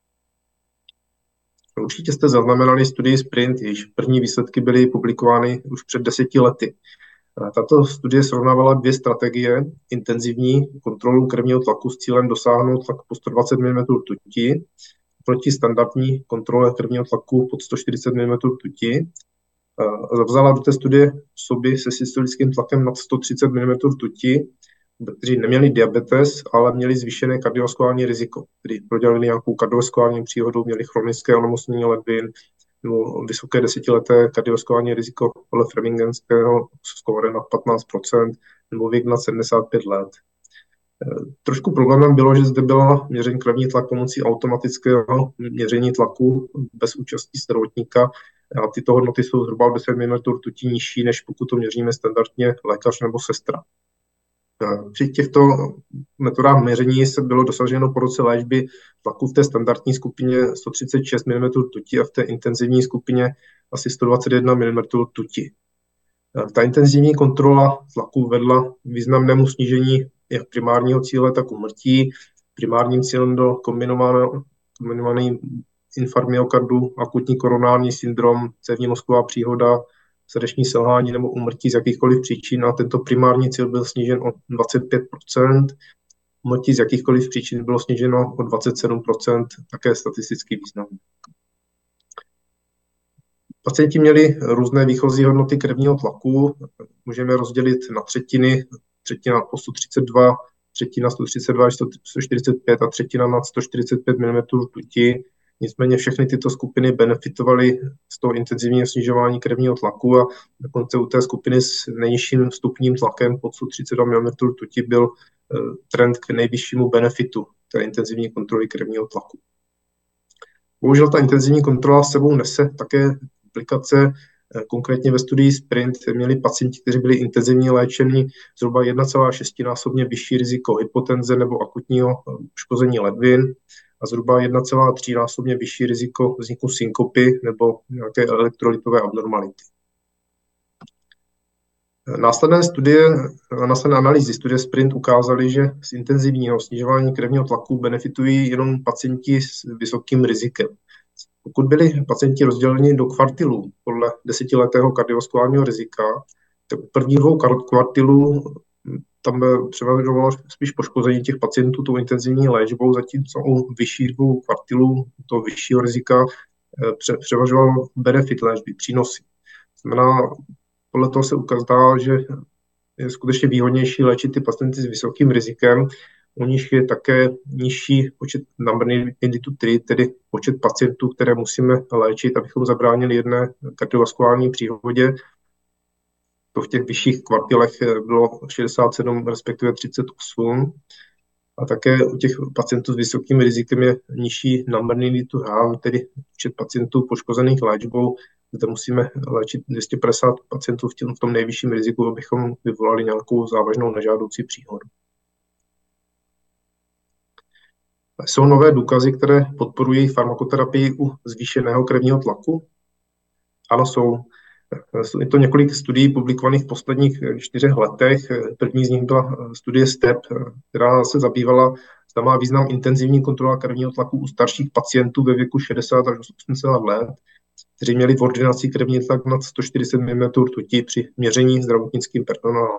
Určitě jste zaznamenali studii Sprint, jejíž první výsledky byly publikovány už před deseti lety. Tato studie srovnávala dvě strategie, intenzivní kontrolu krevního tlaku s cílem dosáhnout tlak po sto dvacet milimetrů rtuti proti standardní kontrole krevního tlaku pod sto čtyřicet milimetrů rtuti. Vzala do té studie osoby se systolickým tlakem nad sto třicet milimetrů rtuti, kteří neměli diabetes, ale měli zvýšené kardiovaskulární riziko, kteří prodělali nějakou kardiovaskulární příhodu, měli chronické onemocnění ledvin nebo vysoké desetileté kardiovaskulární riziko podle Framingenského skóre na patnáct procent nebo věk na sedmdesát pět let. Trošku problémem bylo, že zde byla měření krevní tlak pomocí automatického měření tlaku bez účasti zdravotníka a tyto hodnoty jsou zhruba o deset milimetrů rtuti nižší, než pokud to měříme standardně lékař nebo sestra. Při těchto metodách měření se bylo dosaženo po roce léčby tlaku v té standardní skupině sto třicet šest milimetrů rtuti a v té intenzivní skupině asi sto dvacet jedna milimetrů rtuti. Ta intenzivní kontrola tlaku vedla k významnému snížení jak primárního cíle, tak úmrtí. Primárním cílem byl kombinovaný infarkt myokardu, akutní koronární syndrom, cévní mozková příhoda, srdeční selhání nebo úmrtí z jakýchkoliv příčin a tento primární cíl byl snížen o dvacet pět procent, úmrtí z jakýchkoliv příčin bylo sníženo o dvacet sedm procent, také statisticky významné. Pacienti měli různé výchozí hodnoty krevního tlaku, můžeme rozdělit na třetiny, třetina po sto třicet dva, třetina sto třicet dva až sto čtyřicet pět a třetina nad sto čtyřicet pět milimetrů rtuti. Nicméně všechny tyto skupiny benefitovaly z toho intenzivního snižování krevního tlaku a dokonce u té skupiny s nejnižším stupním tlakem pod sto třicet dva milimetrů rtuti byl trend k nejvyššímu benefitu té intenzivní kontroly krevního tlaku. Bohužel ta intenzivní kontrola s sebou nese také komplikace. Konkrétně ve studii Sprint měli pacienti, kteří byli intenzivně léčeni, zhruba jedna celá šest násobně vyšší riziko hypotenze nebo akutního poškození ledvin a zhruba jedna celá tři násobně vyšší riziko vzniku synkopy nebo nějaké elektrolytové abnormality. Následné studie, následné analýzy studie Sprint ukázaly, že z intenzivního snižování krevního tlaku benefitují jenom pacienti s vysokým rizikem. Pokud byli pacienti rozděleni do kvartilů podle desetiletého kardiovaskulárního rizika, tak u prvních dvou kvartilů tam převažovalo spíš poškození těch pacientů tou intenzivní léčbou, zatímco u vyšších dvou kvartilů toho vyššího rizika převažoval benefit léčby, přínosy. Znamená, podle toho se ukázalo, že je skutečně výhodnější léčit ty pacienty s vysokým rizikem, u nich je také nižší počet number needed to treat, tedy počet pacientů, které musíme léčit, abychom zabránili jedné kardiovaskulární příhodě. To v těch vyšších kvartilech bylo šedesát sedm, respektive třicet osm. A také u těch pacientů s vysokým rizikem je nižší number needed to harm, tedy počet pacientů poškozených léčbou. Zde musíme léčit dvě stě padesát pacientů v tom nejvyšším riziku, abychom vyvolali nějakou závažnou nežádoucí příhodu. Jsou nové důkazy, které podporují farmakoterapii u zvýšeného krevního tlaku? Ano, jsou. Je to několik studií publikovaných v posledních čtyřech letech. První z nich byla studie STEP, která se zabývala, zda má význam intenzivní kontrola krevního tlaku u starších pacientů ve věku šedesát až osmdesát let, kteří měli v ordinaci krevní tlak nad sto čtyřicet milimetrů rtuti při měření zdravotnickým personálem.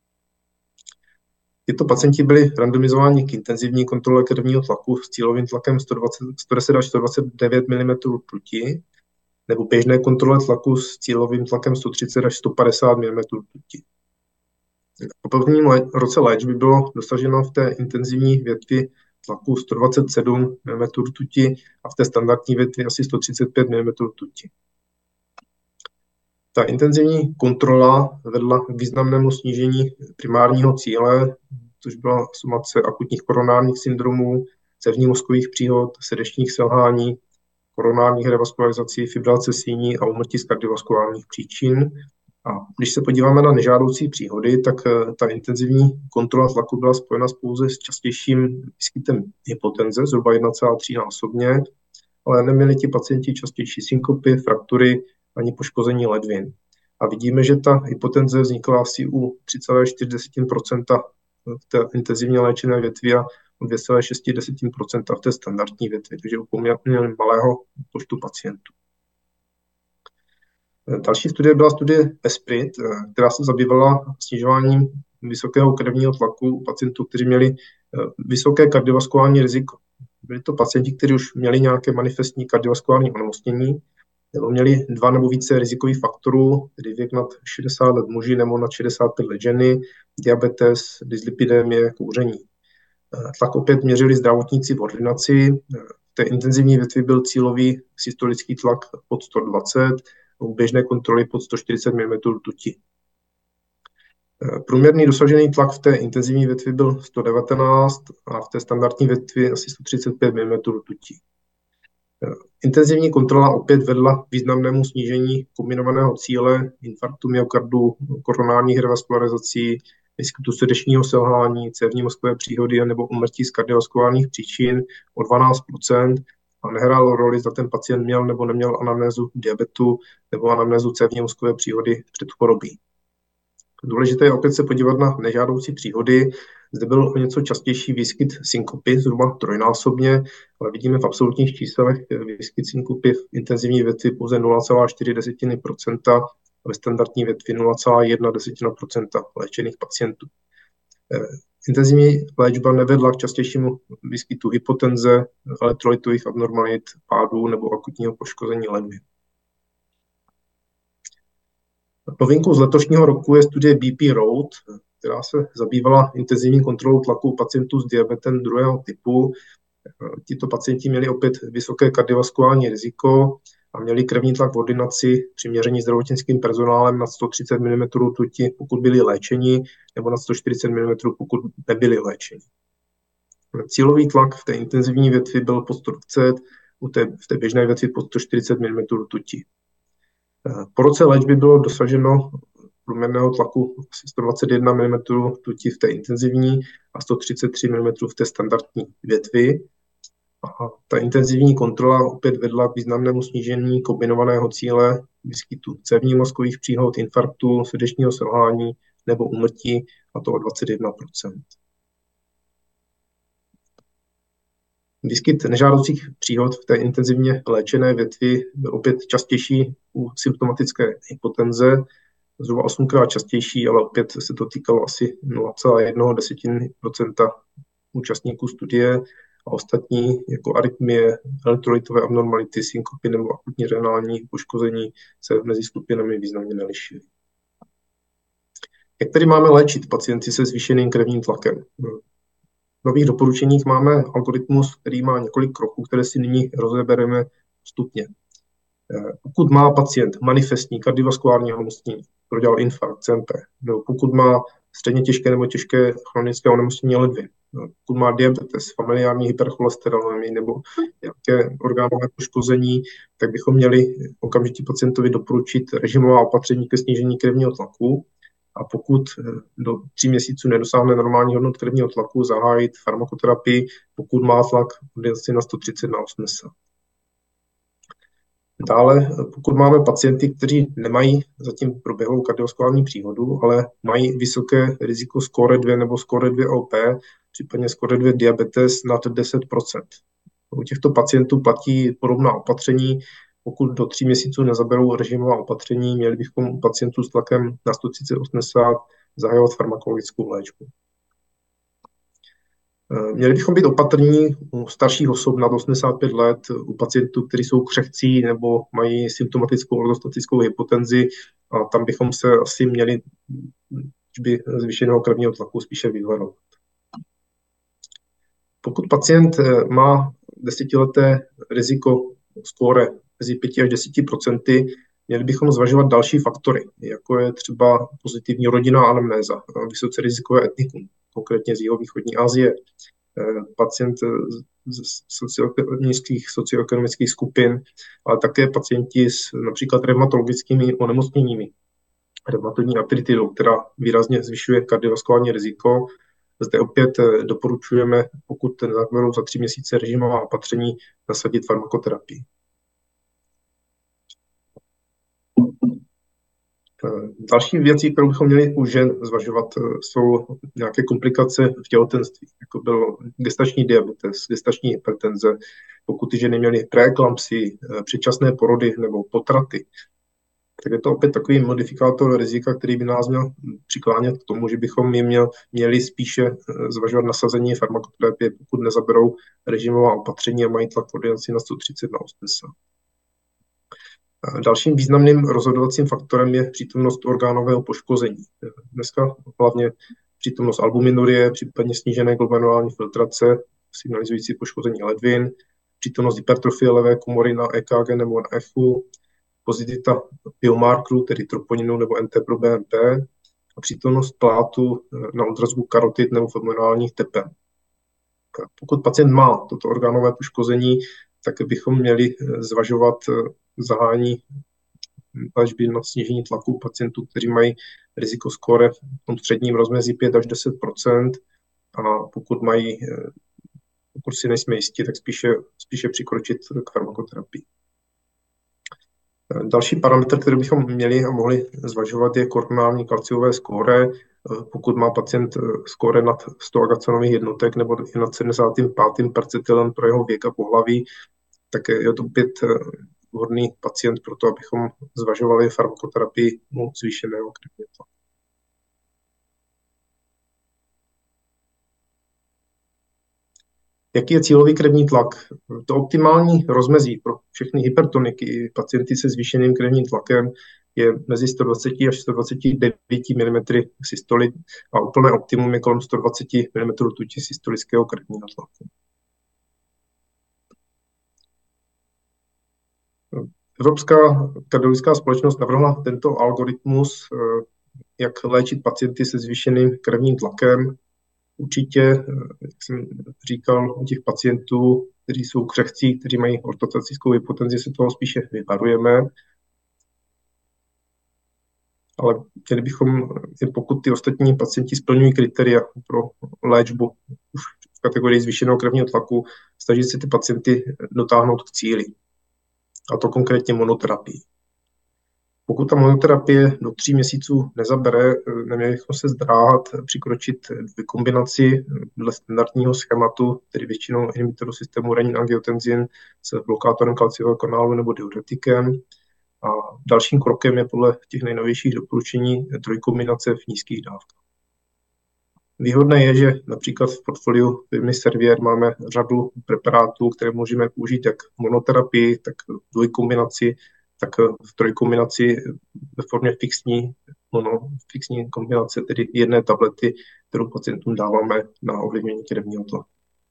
Tyto pacienti byli randomizováni k intenzivní kontrole krevního tlaku s cílovým tlakem sto dvacet, sto deset až sto dvacet devět milimetrů rtuti nebo běžné kontrole tlaku s cílovým tlakem sto třicet až sto padesát milimetrů rtuti. Po prvním roce léčby bylo dosaženo v té intenzivní větvi tlaku sto dvacet sedm milimetrů rtuti a v té standardní větvi asi sto třicet pět milimetrů rtuti. Ta intenzivní kontrola vedla k významnému snížení primárního cíle, což byla sumace akutních koronárních syndromů, cévních mozkových příhod, srdečních selhání, koronárních revaskularizací, fibrilace síní a úmrtí z kardiovaskulárních příčin. A když se podíváme na nežádoucí příhody, tak ta intenzivní kontrola tlaku byla spojena pouze s častějším výskytem hypotenze, zhruba jedna celá tři násobně, ale neměli ti pacienti častější synkopy, fraktury ani poškození ledvin. A vidíme, že ta hypotenze vznikla asi u tři celá čtyři procenta v té intenzivně léčené větvi a o dvě celá šest procenta v té standardní větvi, takže u poměrně malého počtu pacientů. Další studie byla studie ESPRIT, která se zabývala snižováním vysokého krevního tlaku u pacientů, kteří měli vysoké kardiovaskulární riziko. Byli to pacienti, kteří už měli nějaké manifestní kardiovaskulární onemocnění, nebo měli dva nebo více rizikových faktorů, tedy věk nad šedesát let muži nebo nad šedesát pět let ženy, diabetes, dyslipidemie, kouření. Tlak opět měřili zdravotníci v ordinaci. V té intenzivní větvi byl cílový systolický tlak pod sto dvacet, u běžné kontroly pod sto čtyřicet milimetrů rtuti. Průměrný dosažený tlak v té intenzivní větvi byl sto devatenáct a v té standardní větvi asi sto třicet pět milimetrů rtuti. Intenzivní kontrola opět vedla k významnému snížení kombinovaného cíle, infarktu myokardu, koronárních revaskularizací, výskytu srdečního selhání, cévní mozkové příhody nebo úmrtí z kardiovaskulárních příčin o dvanáct procent a nehrálo roli, zda ten pacient měl nebo neměl anamnézu diabetu nebo anamnézu cévní mozkové příhody před chorobí. Důležité je opět se podívat na nežádoucí příhody. Zde byl o něco častější výskyt synkopy, zhruba trojnásobně, ale vidíme v absolutních číslech výskyt synkopy v intenzivní větvi pouze nula celá čtyři procenta a ve standardní větvi nula celá jedna procenta léčených pacientů. Intenzivní léčba nevedla k častějšímu výskytu hypotenze, elektrolytových abnormalit, pádů nebo akutního poškození ledvin. Novinkou z letošního roku je studie B P Road, která se zabývala intenzivní kontrolou tlaku pacientů s diabetem druhého typu. Tito pacienti měli opět vysoké kardiovaskulární riziko a měli krevní tlak v ordinaci při měření zdravotnickým personálem nad sto třicet milimetrů rtuti, pokud byli léčeni, nebo nad sto čtyřicet milimetrů, pokud nebyli léčeni. Cílový tlak v té intenzivní větvi byl pod sto dvacet, u té, v té běžné větvi pod sto čtyřicet milimetrů rtuti. Po roce léčby bylo dosaženo průměrného tlaku sto dvacet jedna milimetrů rtuti v té intenzivní a sto třicet tři milimetrů v té standardní větvi. A ta intenzivní kontrola opět vedla k významnému snížení kombinovaného cíle výskytu cévních mozkových příhod, infarktu, srdečního selhání nebo úmrtí, a to o dvacet jedna procent. Výskyt nežádoucích příhod v té intenzivně léčené větvi byl opět častější u symptomatické hypotenze, zhruba osmkrát častější, ale opět se to týkalo asi nula celá jedna procenta účastníků studie a ostatní jako arytmie, elektrolytové abnormality, synkopy nebo akutní renální poškození se mezi skupinami významně nelišily. Jak tedy máme léčit pacienty se zvýšeným krevním tlakem? V nových doporučeních máme algoritmus, který má několik kroků, které si nyní rozebereme postupně. Pokud má pacient manifestní kardiovaskulární onemocnění, prodělal infarkt, C M P, nebo pokud má středně těžké nebo těžké chronické onemocnění ledvin, pokud má diabetes, familiární hypercholesterolemii nebo nějaké orgánové poškození, tak bychom měli okamžitě pacientovi doporučit režimová opatření ke snížení krevního tlaku. A pokud do tří měsíců nedosáhne normální hodnot krevního tlaku, zahájit farmakoterapii, pokud má tlak na sto třicet na osmdesát. Dále, pokud máme pacienty, kteří nemají zatím proběhlou kardiovaskulární příhodu, ale mají vysoké riziko skóre dva nebo skóre dva O P, případně skóre dva diabetes nad deset procent. U těchto pacientů platí podobná opatření. Pokud do tří měsíců nezaberou režimová opatření, měli bychom u pacientů s tlakem na sto třicet osmdesát zahajovat farmakologickou léčbu. Měli bychom být opatrní u starších osob nad osmdesát pět let, u pacientů, kteří jsou křehcí nebo mají symptomatickou ortostatickou hypotenzi, a tam bychom se asi měli by zvýšeného krevního tlaku spíše vyvarovat. Pokud pacient má desetileté riziko skóre mezi pěti až deseti procenty, měli bychom zvažovat další faktory, jako je třeba pozitivní rodinná anamnéza, vysoce rizikové etnikum, konkrétně z jihovýchodní Asie, pacient z socioekonomických, socioekonomických skupin, ale také pacienti s například revmatologickými onemocněními, revmatoidní artritidou, která výrazně zvyšuje kardiovaskulární riziko. Zde opět doporučujeme, pokud nezaberou za tři měsíce režimová opatření, nasadit farmakoterapii. Další věcí, kterou bychom měli u žen zvažovat, jsou nějaké komplikace v těhotenství, jako byl gestační diabetes, gestační hypertenze, pokud ty ženy měly preeklampsii, předčasné porody nebo potraty, tak je to opět takový modifikátor rizika, který by nás měl přiklánět k tomu, že bychom jim měl, měli spíše zvažovat nasazení farmakoterapie, pokud nezaberou režimová opatření a mají tlak v ordinaci na sto třicet na osmdesát. Dalším významným rozhodovacím faktorem je přítomnost orgánového poškození. Dneska hlavně přítomnost albuminurie, případně snížené glomerulární filtrace, signalizující poškození ledvin, přítomnost hypertrofie levé komory na E K G nebo na F U, pozitivita biomarkerů, tedy troponinu nebo N T pro B M P, a přítomnost plátu na ultrazvuku karotid nebo femoral tepem. Pokud pacient má toto orgánové poškození, tak bychom měli zvažovat zahájení léčby na snížení tlaku pacientů, kteří mají riziko skóre v tom středním rozmezí pět až deset procent, a pokud mají, pokud si nejsme jistí, tak spíše, spíše přikročit k farmakoterapii. Další parametr, který bychom měli a mohli zvažovat, je koronární kalciové skóre. Pokud má pacient skóre nad sto agaconových jednotek nebo i nad sedmdesát pět percentilem pro jeho věk a pohlaví, tak je to opět vhodný pacient pro to, abychom zvažovali farmakoterapii u zvýšeného krevního tlaku. Jaký je cílový krevní tlak? To optimální rozmezí pro všechny hypertoniky i pacienty se zvýšeným krevním tlakem je mezi sto dvacet až sto dvacet devět milimetrů systoly a úplné optimum je kolem sto dvacet milimetrů rtuti systolického krevního tlaku. Evropská kardiologická společnost navrhla tento algoritmus, jak léčit pacienty se zvýšeným krevním tlakem. Určitě, jak jsem říkal, u těch pacientů, kteří jsou křehcí, kteří mají ortostatickou hypotenzi, se toho spíše vyvarujeme. Ale měli bychom, pokud ty ostatní pacienti splňují kritéria pro léčbu už v kategorii zvýšeného krevního tlaku, snažit se ty pacienty dotáhnout k cíli. A to konkrétně monoterapii. Pokud ta monoterapie do tří měsíců nezabere, neměli bychom se zdráhat přikročit k kombinaci dle standardního schématu, tedy většinou inhibitoru systému renin-angiotenzin s blokátorem kalciového kanálu nebo diuretikem. A dalším krokem je podle těch nejnovějších doporučení trojkombinace v nízkých dávkách. Výhodné je, že například v portfoliu firmy Servier máme řadu preparátů, které můžeme použít jak v monoterapii, tak v dvojkombinaci, tak v trojkombinaci ve formě fixní monofixní kombinace, tedy jedné tablety, kterou pacientům dáváme na ovlivnění krevního tlaku.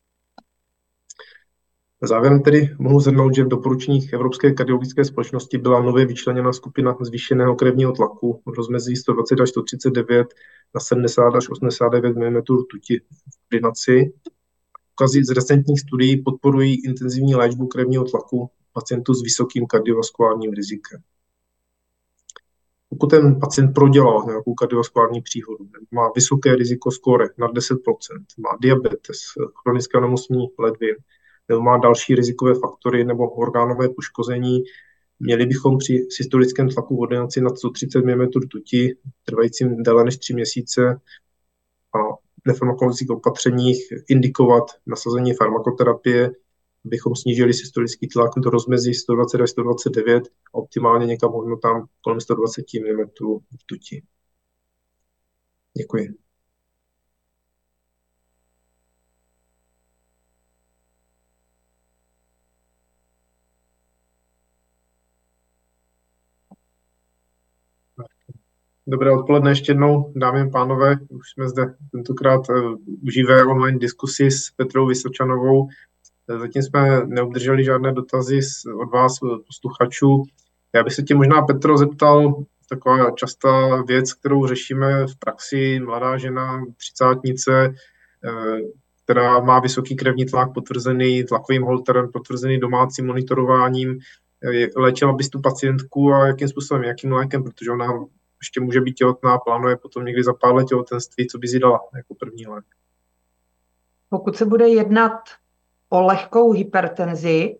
Závěrem tedy mohu shrnout, že v doporučeních Evropské kardiologické společnosti byla nově vyčleněna skupina zvýšeného krevního tlaku v rozmezí sto dvacet až sto třicet devět na sedmdesát až osmdesát devět milimetrů rtuti v ordinaci. Ukazy z recentních studií podporují intenzivní léčbu krevního tlaku pacientů s vysokým kardiovaskulárním rizikem. Pokud ten pacient prodělal nějakou kardiovaskulární příhodu, má vysoké riziko skóre nad deset procent, má diabetes, chronické onemocnění ledvin, nebo má další rizikové faktory nebo orgánové poškození, měli bychom při systolickém tlaku v ordinaci nad sto třicet milimetrů rtuti, trvajícím déle než tři měsíce a nefarmakologických opatřeních indikovat nasazení farmakoterapie, abychom snížili systolický tlak do rozmezí sto dvacet až sto dvacet devět a optimálně někam hodnotám kolem sto dvacet milimetrů rtuti. Děkuji. Dobré odpoledne ještě jednou, dámy a pánové. Už jsme zde tentokrát v živé online diskusi s Petrou Vysočanovou. Zatím jsme neobdrželi žádné dotazy od vás, posluchačů. Já bych se tě možná, Petro, zeptal, taková častá věc, kterou řešíme v praxi, mladá žena, třicátnice, která má vysoký krevní tlak potvrzený tlakovým holterem, potvrzený domácím monitorováním. Léčila bys tu pacientku a jakým způsobem, jakým lékem, protože ona ještě může být těhotná, plánuje potom někdy za pár let těhotenství, co bys jí dala jako první lék? Pokud se bude jednat o lehkou hypertenzi,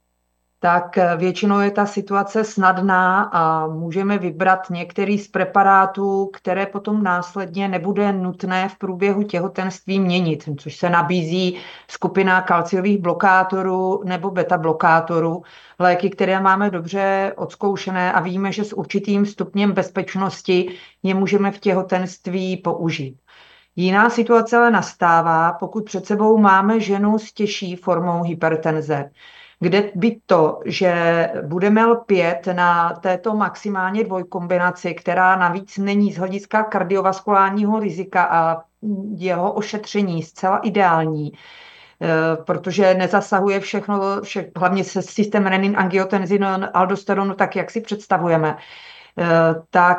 tak většinou je ta situace snadná a můžeme vybrat některý z preparátů, které potom následně nebude nutné v průběhu těhotenství měnit, což se nabízí skupina kalciových blokátorů nebo beta blokátorů, léky, které máme dobře odzkoušené a víme, že s určitým stupněm bezpečnosti je můžeme v těhotenství použít. Jiná situace ale nastává, pokud před sebou máme ženu s těžší formou hypertenze, kde by to, že budeme lpět na této maximálně dvojkombinaci, která navíc není z hlediska kardiovaskulárního rizika a jeho ošetření zcela ideální, protože nezasahuje všechno, vše, hlavně se systém renin, angiotensin, aldosteronu, tak jak si představujeme, tak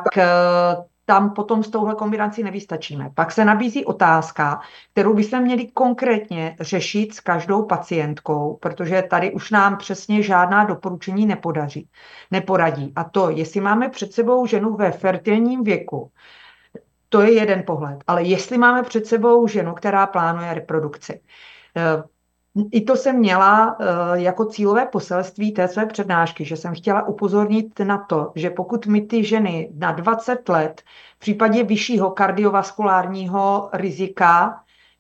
tam potom s touhle kombinací nevystačíme. Pak se nabízí otázka, kterou bychom měli konkrétně řešit s každou pacientkou, protože tady už nám přesně žádná doporučení nepodaří, neporadí. A to, jestli máme před sebou ženu ve fertilním věku, to je jeden pohled. Ale jestli máme před sebou ženu, která plánuje reprodukci. I to jsem měla jako cílové poselství té své přednášky, že jsem chtěla upozornit na to, že pokud my ty ženy na dvacet let v případě vyššího kardiovaskulárního rizika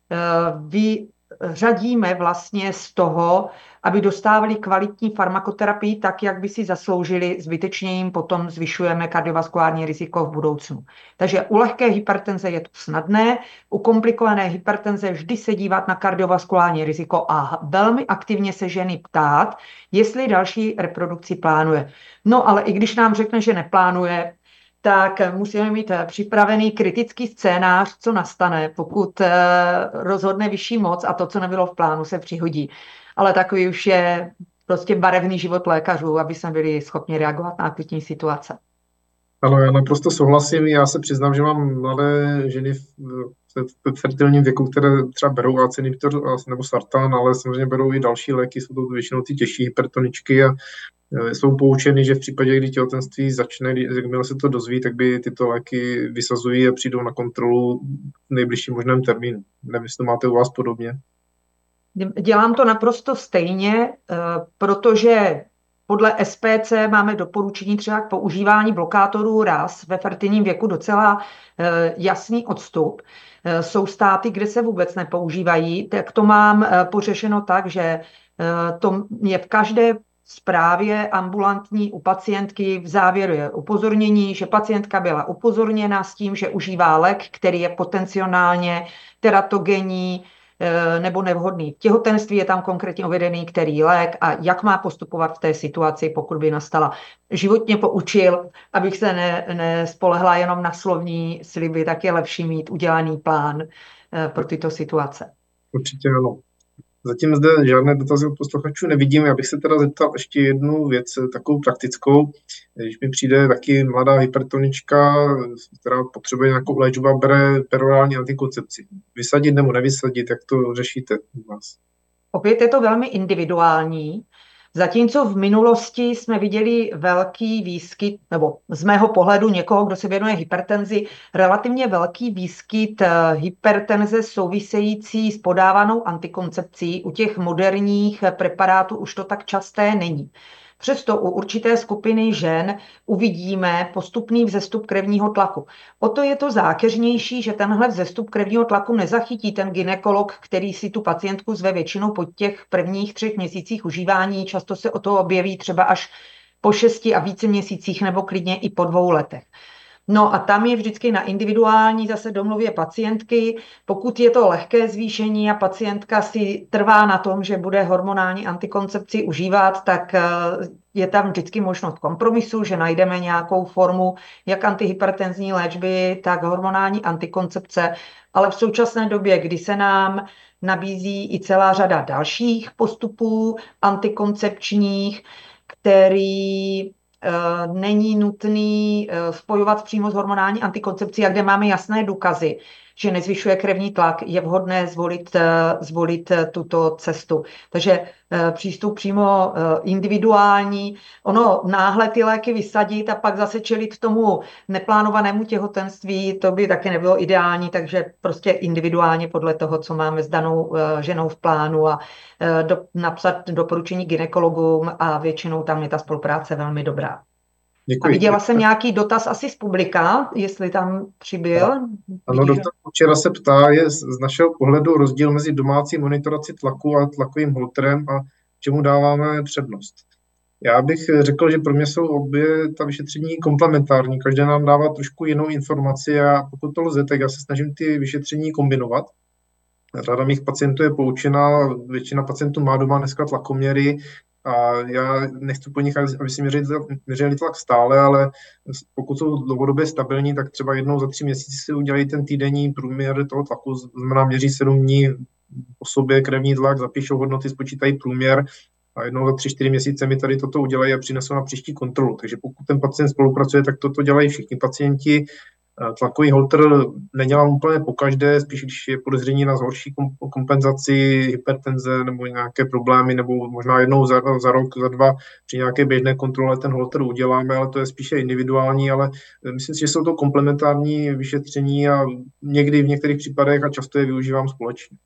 vyřadíme vlastně z toho, aby dostávali kvalitní farmakoterapii tak, jak by si zasloužili, zbytečně jim potom zvyšujeme kardiovaskulární riziko v budoucnu. Takže u lehké hypertenze je to snadné, u komplikované hypertenze vždy se dívat na kardiovaskulární riziko a velmi aktivně se ženy ptát, jestli další reprodukci plánuje. No ale i když nám řekne, že neplánuje, tak musíme mít připravený kritický scénář, co nastane, pokud rozhodne vyšší moc a to, co nebylo v plánu, se přihodí. Ale takový už je prostě barevný život lékařů, aby jsme byli schopni reagovat na akutní situace. Ano, já naprosto souhlasím. Já se přiznám, že mám mladé ženy v fertilním věku, které třeba berou A C E inhibitor nebo sartan, ale samozřejmě berou i další léky, jsou to většinou ty těžší hypertoničky a jsou poučeny, že v případě, kdy těhotenství začne, jakmile se to dozví, tak by tyto léky vysazují a přijdou na kontrolu v nejbližším možném termínu. Nevím, jestli to máte u vás podobně. Dělám to naprosto stejně, protože podle S P C máme doporučení třeba k používání blokátorů R A S ve fertilním věku docela jasný odstup. Jsou státy, kde se vůbec nepoužívají, tak to mám pořešeno tak, že to je v každé zprávě ambulantní u pacientky v závěru je upozornění, že pacientka byla upozorněna s tím, že užívá lék, který je potenciálně teratogenní, nebo nevhodný. V těhotenství je tam konkrétně uvedený, který lék a jak má postupovat v té situaci, pokud by nastala. Životně poučil, abych se ne, nespolehla jenom na slovní sliby, tak je lepší mít udělaný plán pro tyto situace. Určitě ano. Zatím zde žádné dotazy od posluchačů nevidím. Já bych se teda zeptal ještě jednu věc, takovou praktickou. Když mi přijde taky mladá hypertonička, která potřebuje nějakou léčbu a bere perorální antikoncepci. Vysadit nebo nevysadit, jak to řešíte u vás? Opět je to velmi individuální. Zatímco v minulosti jsme viděli velký výskyt, nebo z mého pohledu někoho, kdo se věnuje hypertenzi, relativně velký výskyt hypertenze související s podávanou antikoncepcí. U těch moderních preparátů už to tak časté není. Přesto u určité skupiny žen uvidíme postupný vzestup krevního tlaku. O to je to zákeřnější, že tenhle vzestup krevního tlaku nezachytí ten gynekolog, který si tu pacientku zve většinou po těch prvních třech měsících užívání. Často se o to objeví třeba až po šesti a více měsících nebo klidně i po dvou letech. No a tam je vždycky na individuální zase domluvě pacientky. Pokud je to lehké zvýšení a pacientka si trvá na tom, že bude hormonální antikoncepci užívat, tak je tam vždycky možnost kompromisu, že najdeme nějakou formu jak antihypertenzní léčby, tak hormonální antikoncepce. Ale v současné době, kdy se nám nabízí i celá řada dalších postupů antikoncepčních, který není nutný spojovat přímo s hormonální antikoncepcí, a kde máme jasné důkazy, že nezvyšuje krevní tlak, je vhodné zvolit, zvolit tuto cestu. Takže přístup přímo individuální, ono náhle ty léky vysadit a pak zase čelit tomu neplánovanému těhotenství, to by taky nebylo ideální, takže prostě individuálně podle toho, co máme s danou ženou v plánu a do, napsat doporučení gynekologům a většinou tam je ta spolupráce velmi dobrá. Děkuji. A viděla jsem nějaký dotaz asi z publika, jestli tam přibyl. Ano, doktor včera se ptá, je z našeho pohledu rozdíl mezi domácí monitorací tlaku a tlakovým holterem a čemu dáváme přednost. Já bych řekl, že pro mě jsou obě ta vyšetření komplementární. Každé nám dává trošku jinou informaci a pokud to lze, tak já se snažím ty vyšetření kombinovat. Řada mých pacientů je poučena, většina pacientů má doma dneska tlakoměry, a já nechci po nich, aby si měřili, měřili tlak stále, ale pokud jsou dlouhodobě stabilní, tak třeba jednou za tři měsíce si udělají ten týdenní průměr toho tlaku, znamená měří sedm dní po sobě krevní tlak, zapíšou hodnoty, spočítají průměr a jednou za tři, čtyři měsíce mi tady toto udělají a přinesou na příští kontrolu. Takže pokud ten pacient spolupracuje, tak toto dělají všichni pacienti. Tlakový holter nedělám úplně pokaždé, spíš když je podezření na zhorší kompenzaci, hypertenze nebo nějaké problémy, nebo možná jednou za, za rok, za dva při nějaké běžné kontrole ten holter uděláme, ale to je spíše individuální, ale myslím si, že jsou to komplementární vyšetření a někdy v některých případech a často je využívám společně.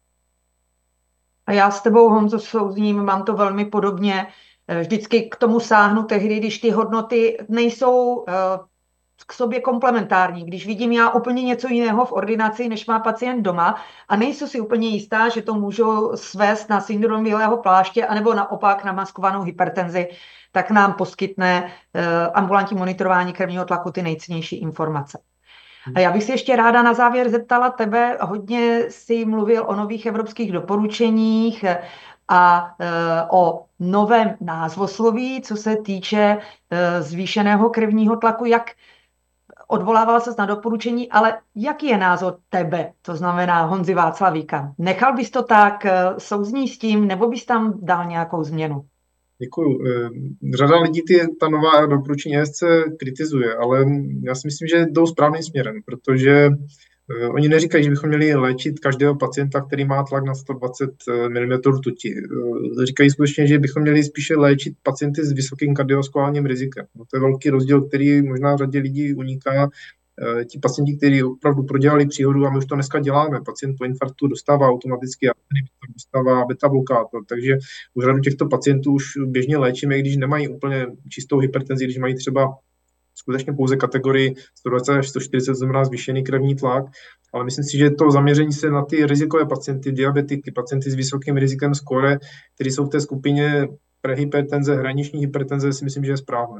A já s tebou, Honzo, souzním, mám to velmi podobně. Vždycky k tomu sáhnu tehdy, když ty hodnoty nejsou k sobě komplementární. Když vidím já úplně něco jiného v ordinaci, než má pacient doma a nejsem si úplně jistá, že to můžu svést na syndrom bílého pláště anebo naopak na maskovanou hypertenzi, tak nám poskytne uh, ambulantní monitorování krevního tlaku ty nejcennější informace. A já bych si ještě ráda na závěr zeptala tebe, hodně si mluvil o nových evropských doporučeních a e, o novém názvosloví, co se týče e, zvýšeného krevního tlaku, jak odvolával ses na doporučení, ale jaký je názor tebe, to znamená Honzy Václavíka? Nechal bys to tak, souzní s tím, nebo bys tam dal nějakou změnu? Děkuju. Řada lidí ty, ta nová doporučení E S C kritizuje, ale já si myslím, že jdou správným směrem, protože oni neříkají, že bychom měli léčit každého pacienta, který má tlak na sto dvacet milimetrů rtuti. Říkají skutečně, že bychom měli spíše léčit pacienty s vysokým kardiovaskulárním rizikem. No to je velký rozdíl, který možná řadě lidí uniká. Ti pacienti, kteří opravdu prodělali příhodu, a my už to dneska děláme, pacient po infarktu dostává automaticky dostává beta blokátor, takže u řadu těchto pacientů už běžně léčíme, když nemají úplně čistou hypertenzi, když mají třeba skutečně pouze kategorii sto dvacet až sto čtyřicet, znamená zvýšený krevní tlak, ale myslím si, že to zaměření se na ty rizikové pacienty, diabetiky, pacienty s vysokým rizikem skóre, kteří jsou v té skupině prehypertenze, hraniční hypertenze, si myslím, že je správné.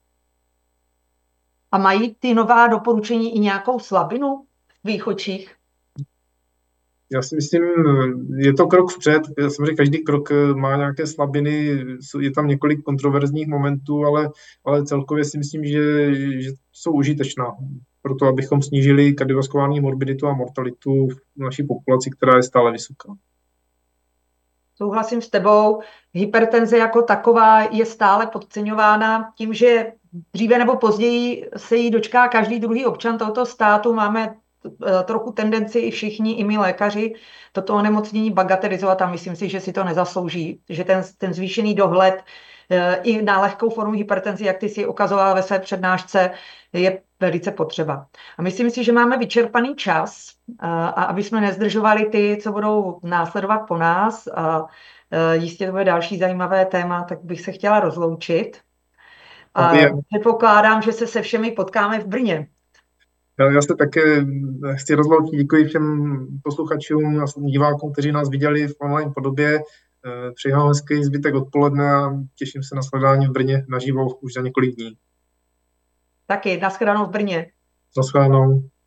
A mají ty nová doporučení i nějakou slabinu v tvých očích? Já si myslím, je to krok vpřed. Samozřejmě každý krok má nějaké slabiny, je tam několik kontroverzních momentů, ale, ale celkově si myslím, že, že jsou užitečná pro to, abychom snížili kardiovaskulární morbiditu a mortalitu v naší populaci, která je stále vysoká. Souhlasím s tebou. Hypertenze jako taková je stále podceňována tím, že dříve nebo později se jí dočká každý druhý občan tohoto státu. Máme trochu tendenci i všichni, i my lékaři, toto onemocnění bagatelizovat a myslím si, že si to nezaslouží, že ten, ten zvýšený dohled i na lehkou formu hypertenzi, jak ty si ukazovala ve své přednášce, je velice potřeba. A myslím si, že máme vyčerpaný čas a aby jsme nezdržovali ty, co budou následovat po nás a jistě to bude další zajímavé téma, tak bych se chtěla rozloučit. A předpokládám, že se se všemi potkáme v Brně. Já se také chci rozloučit, děkuji všem posluchačům a divákům, kteří nás viděli v online podobě. Přeji vám hezký zbytek odpoledne a těším se na shledání v Brně naživo už za několik dní. Taky, nashledanou v Brně. Nashledanou.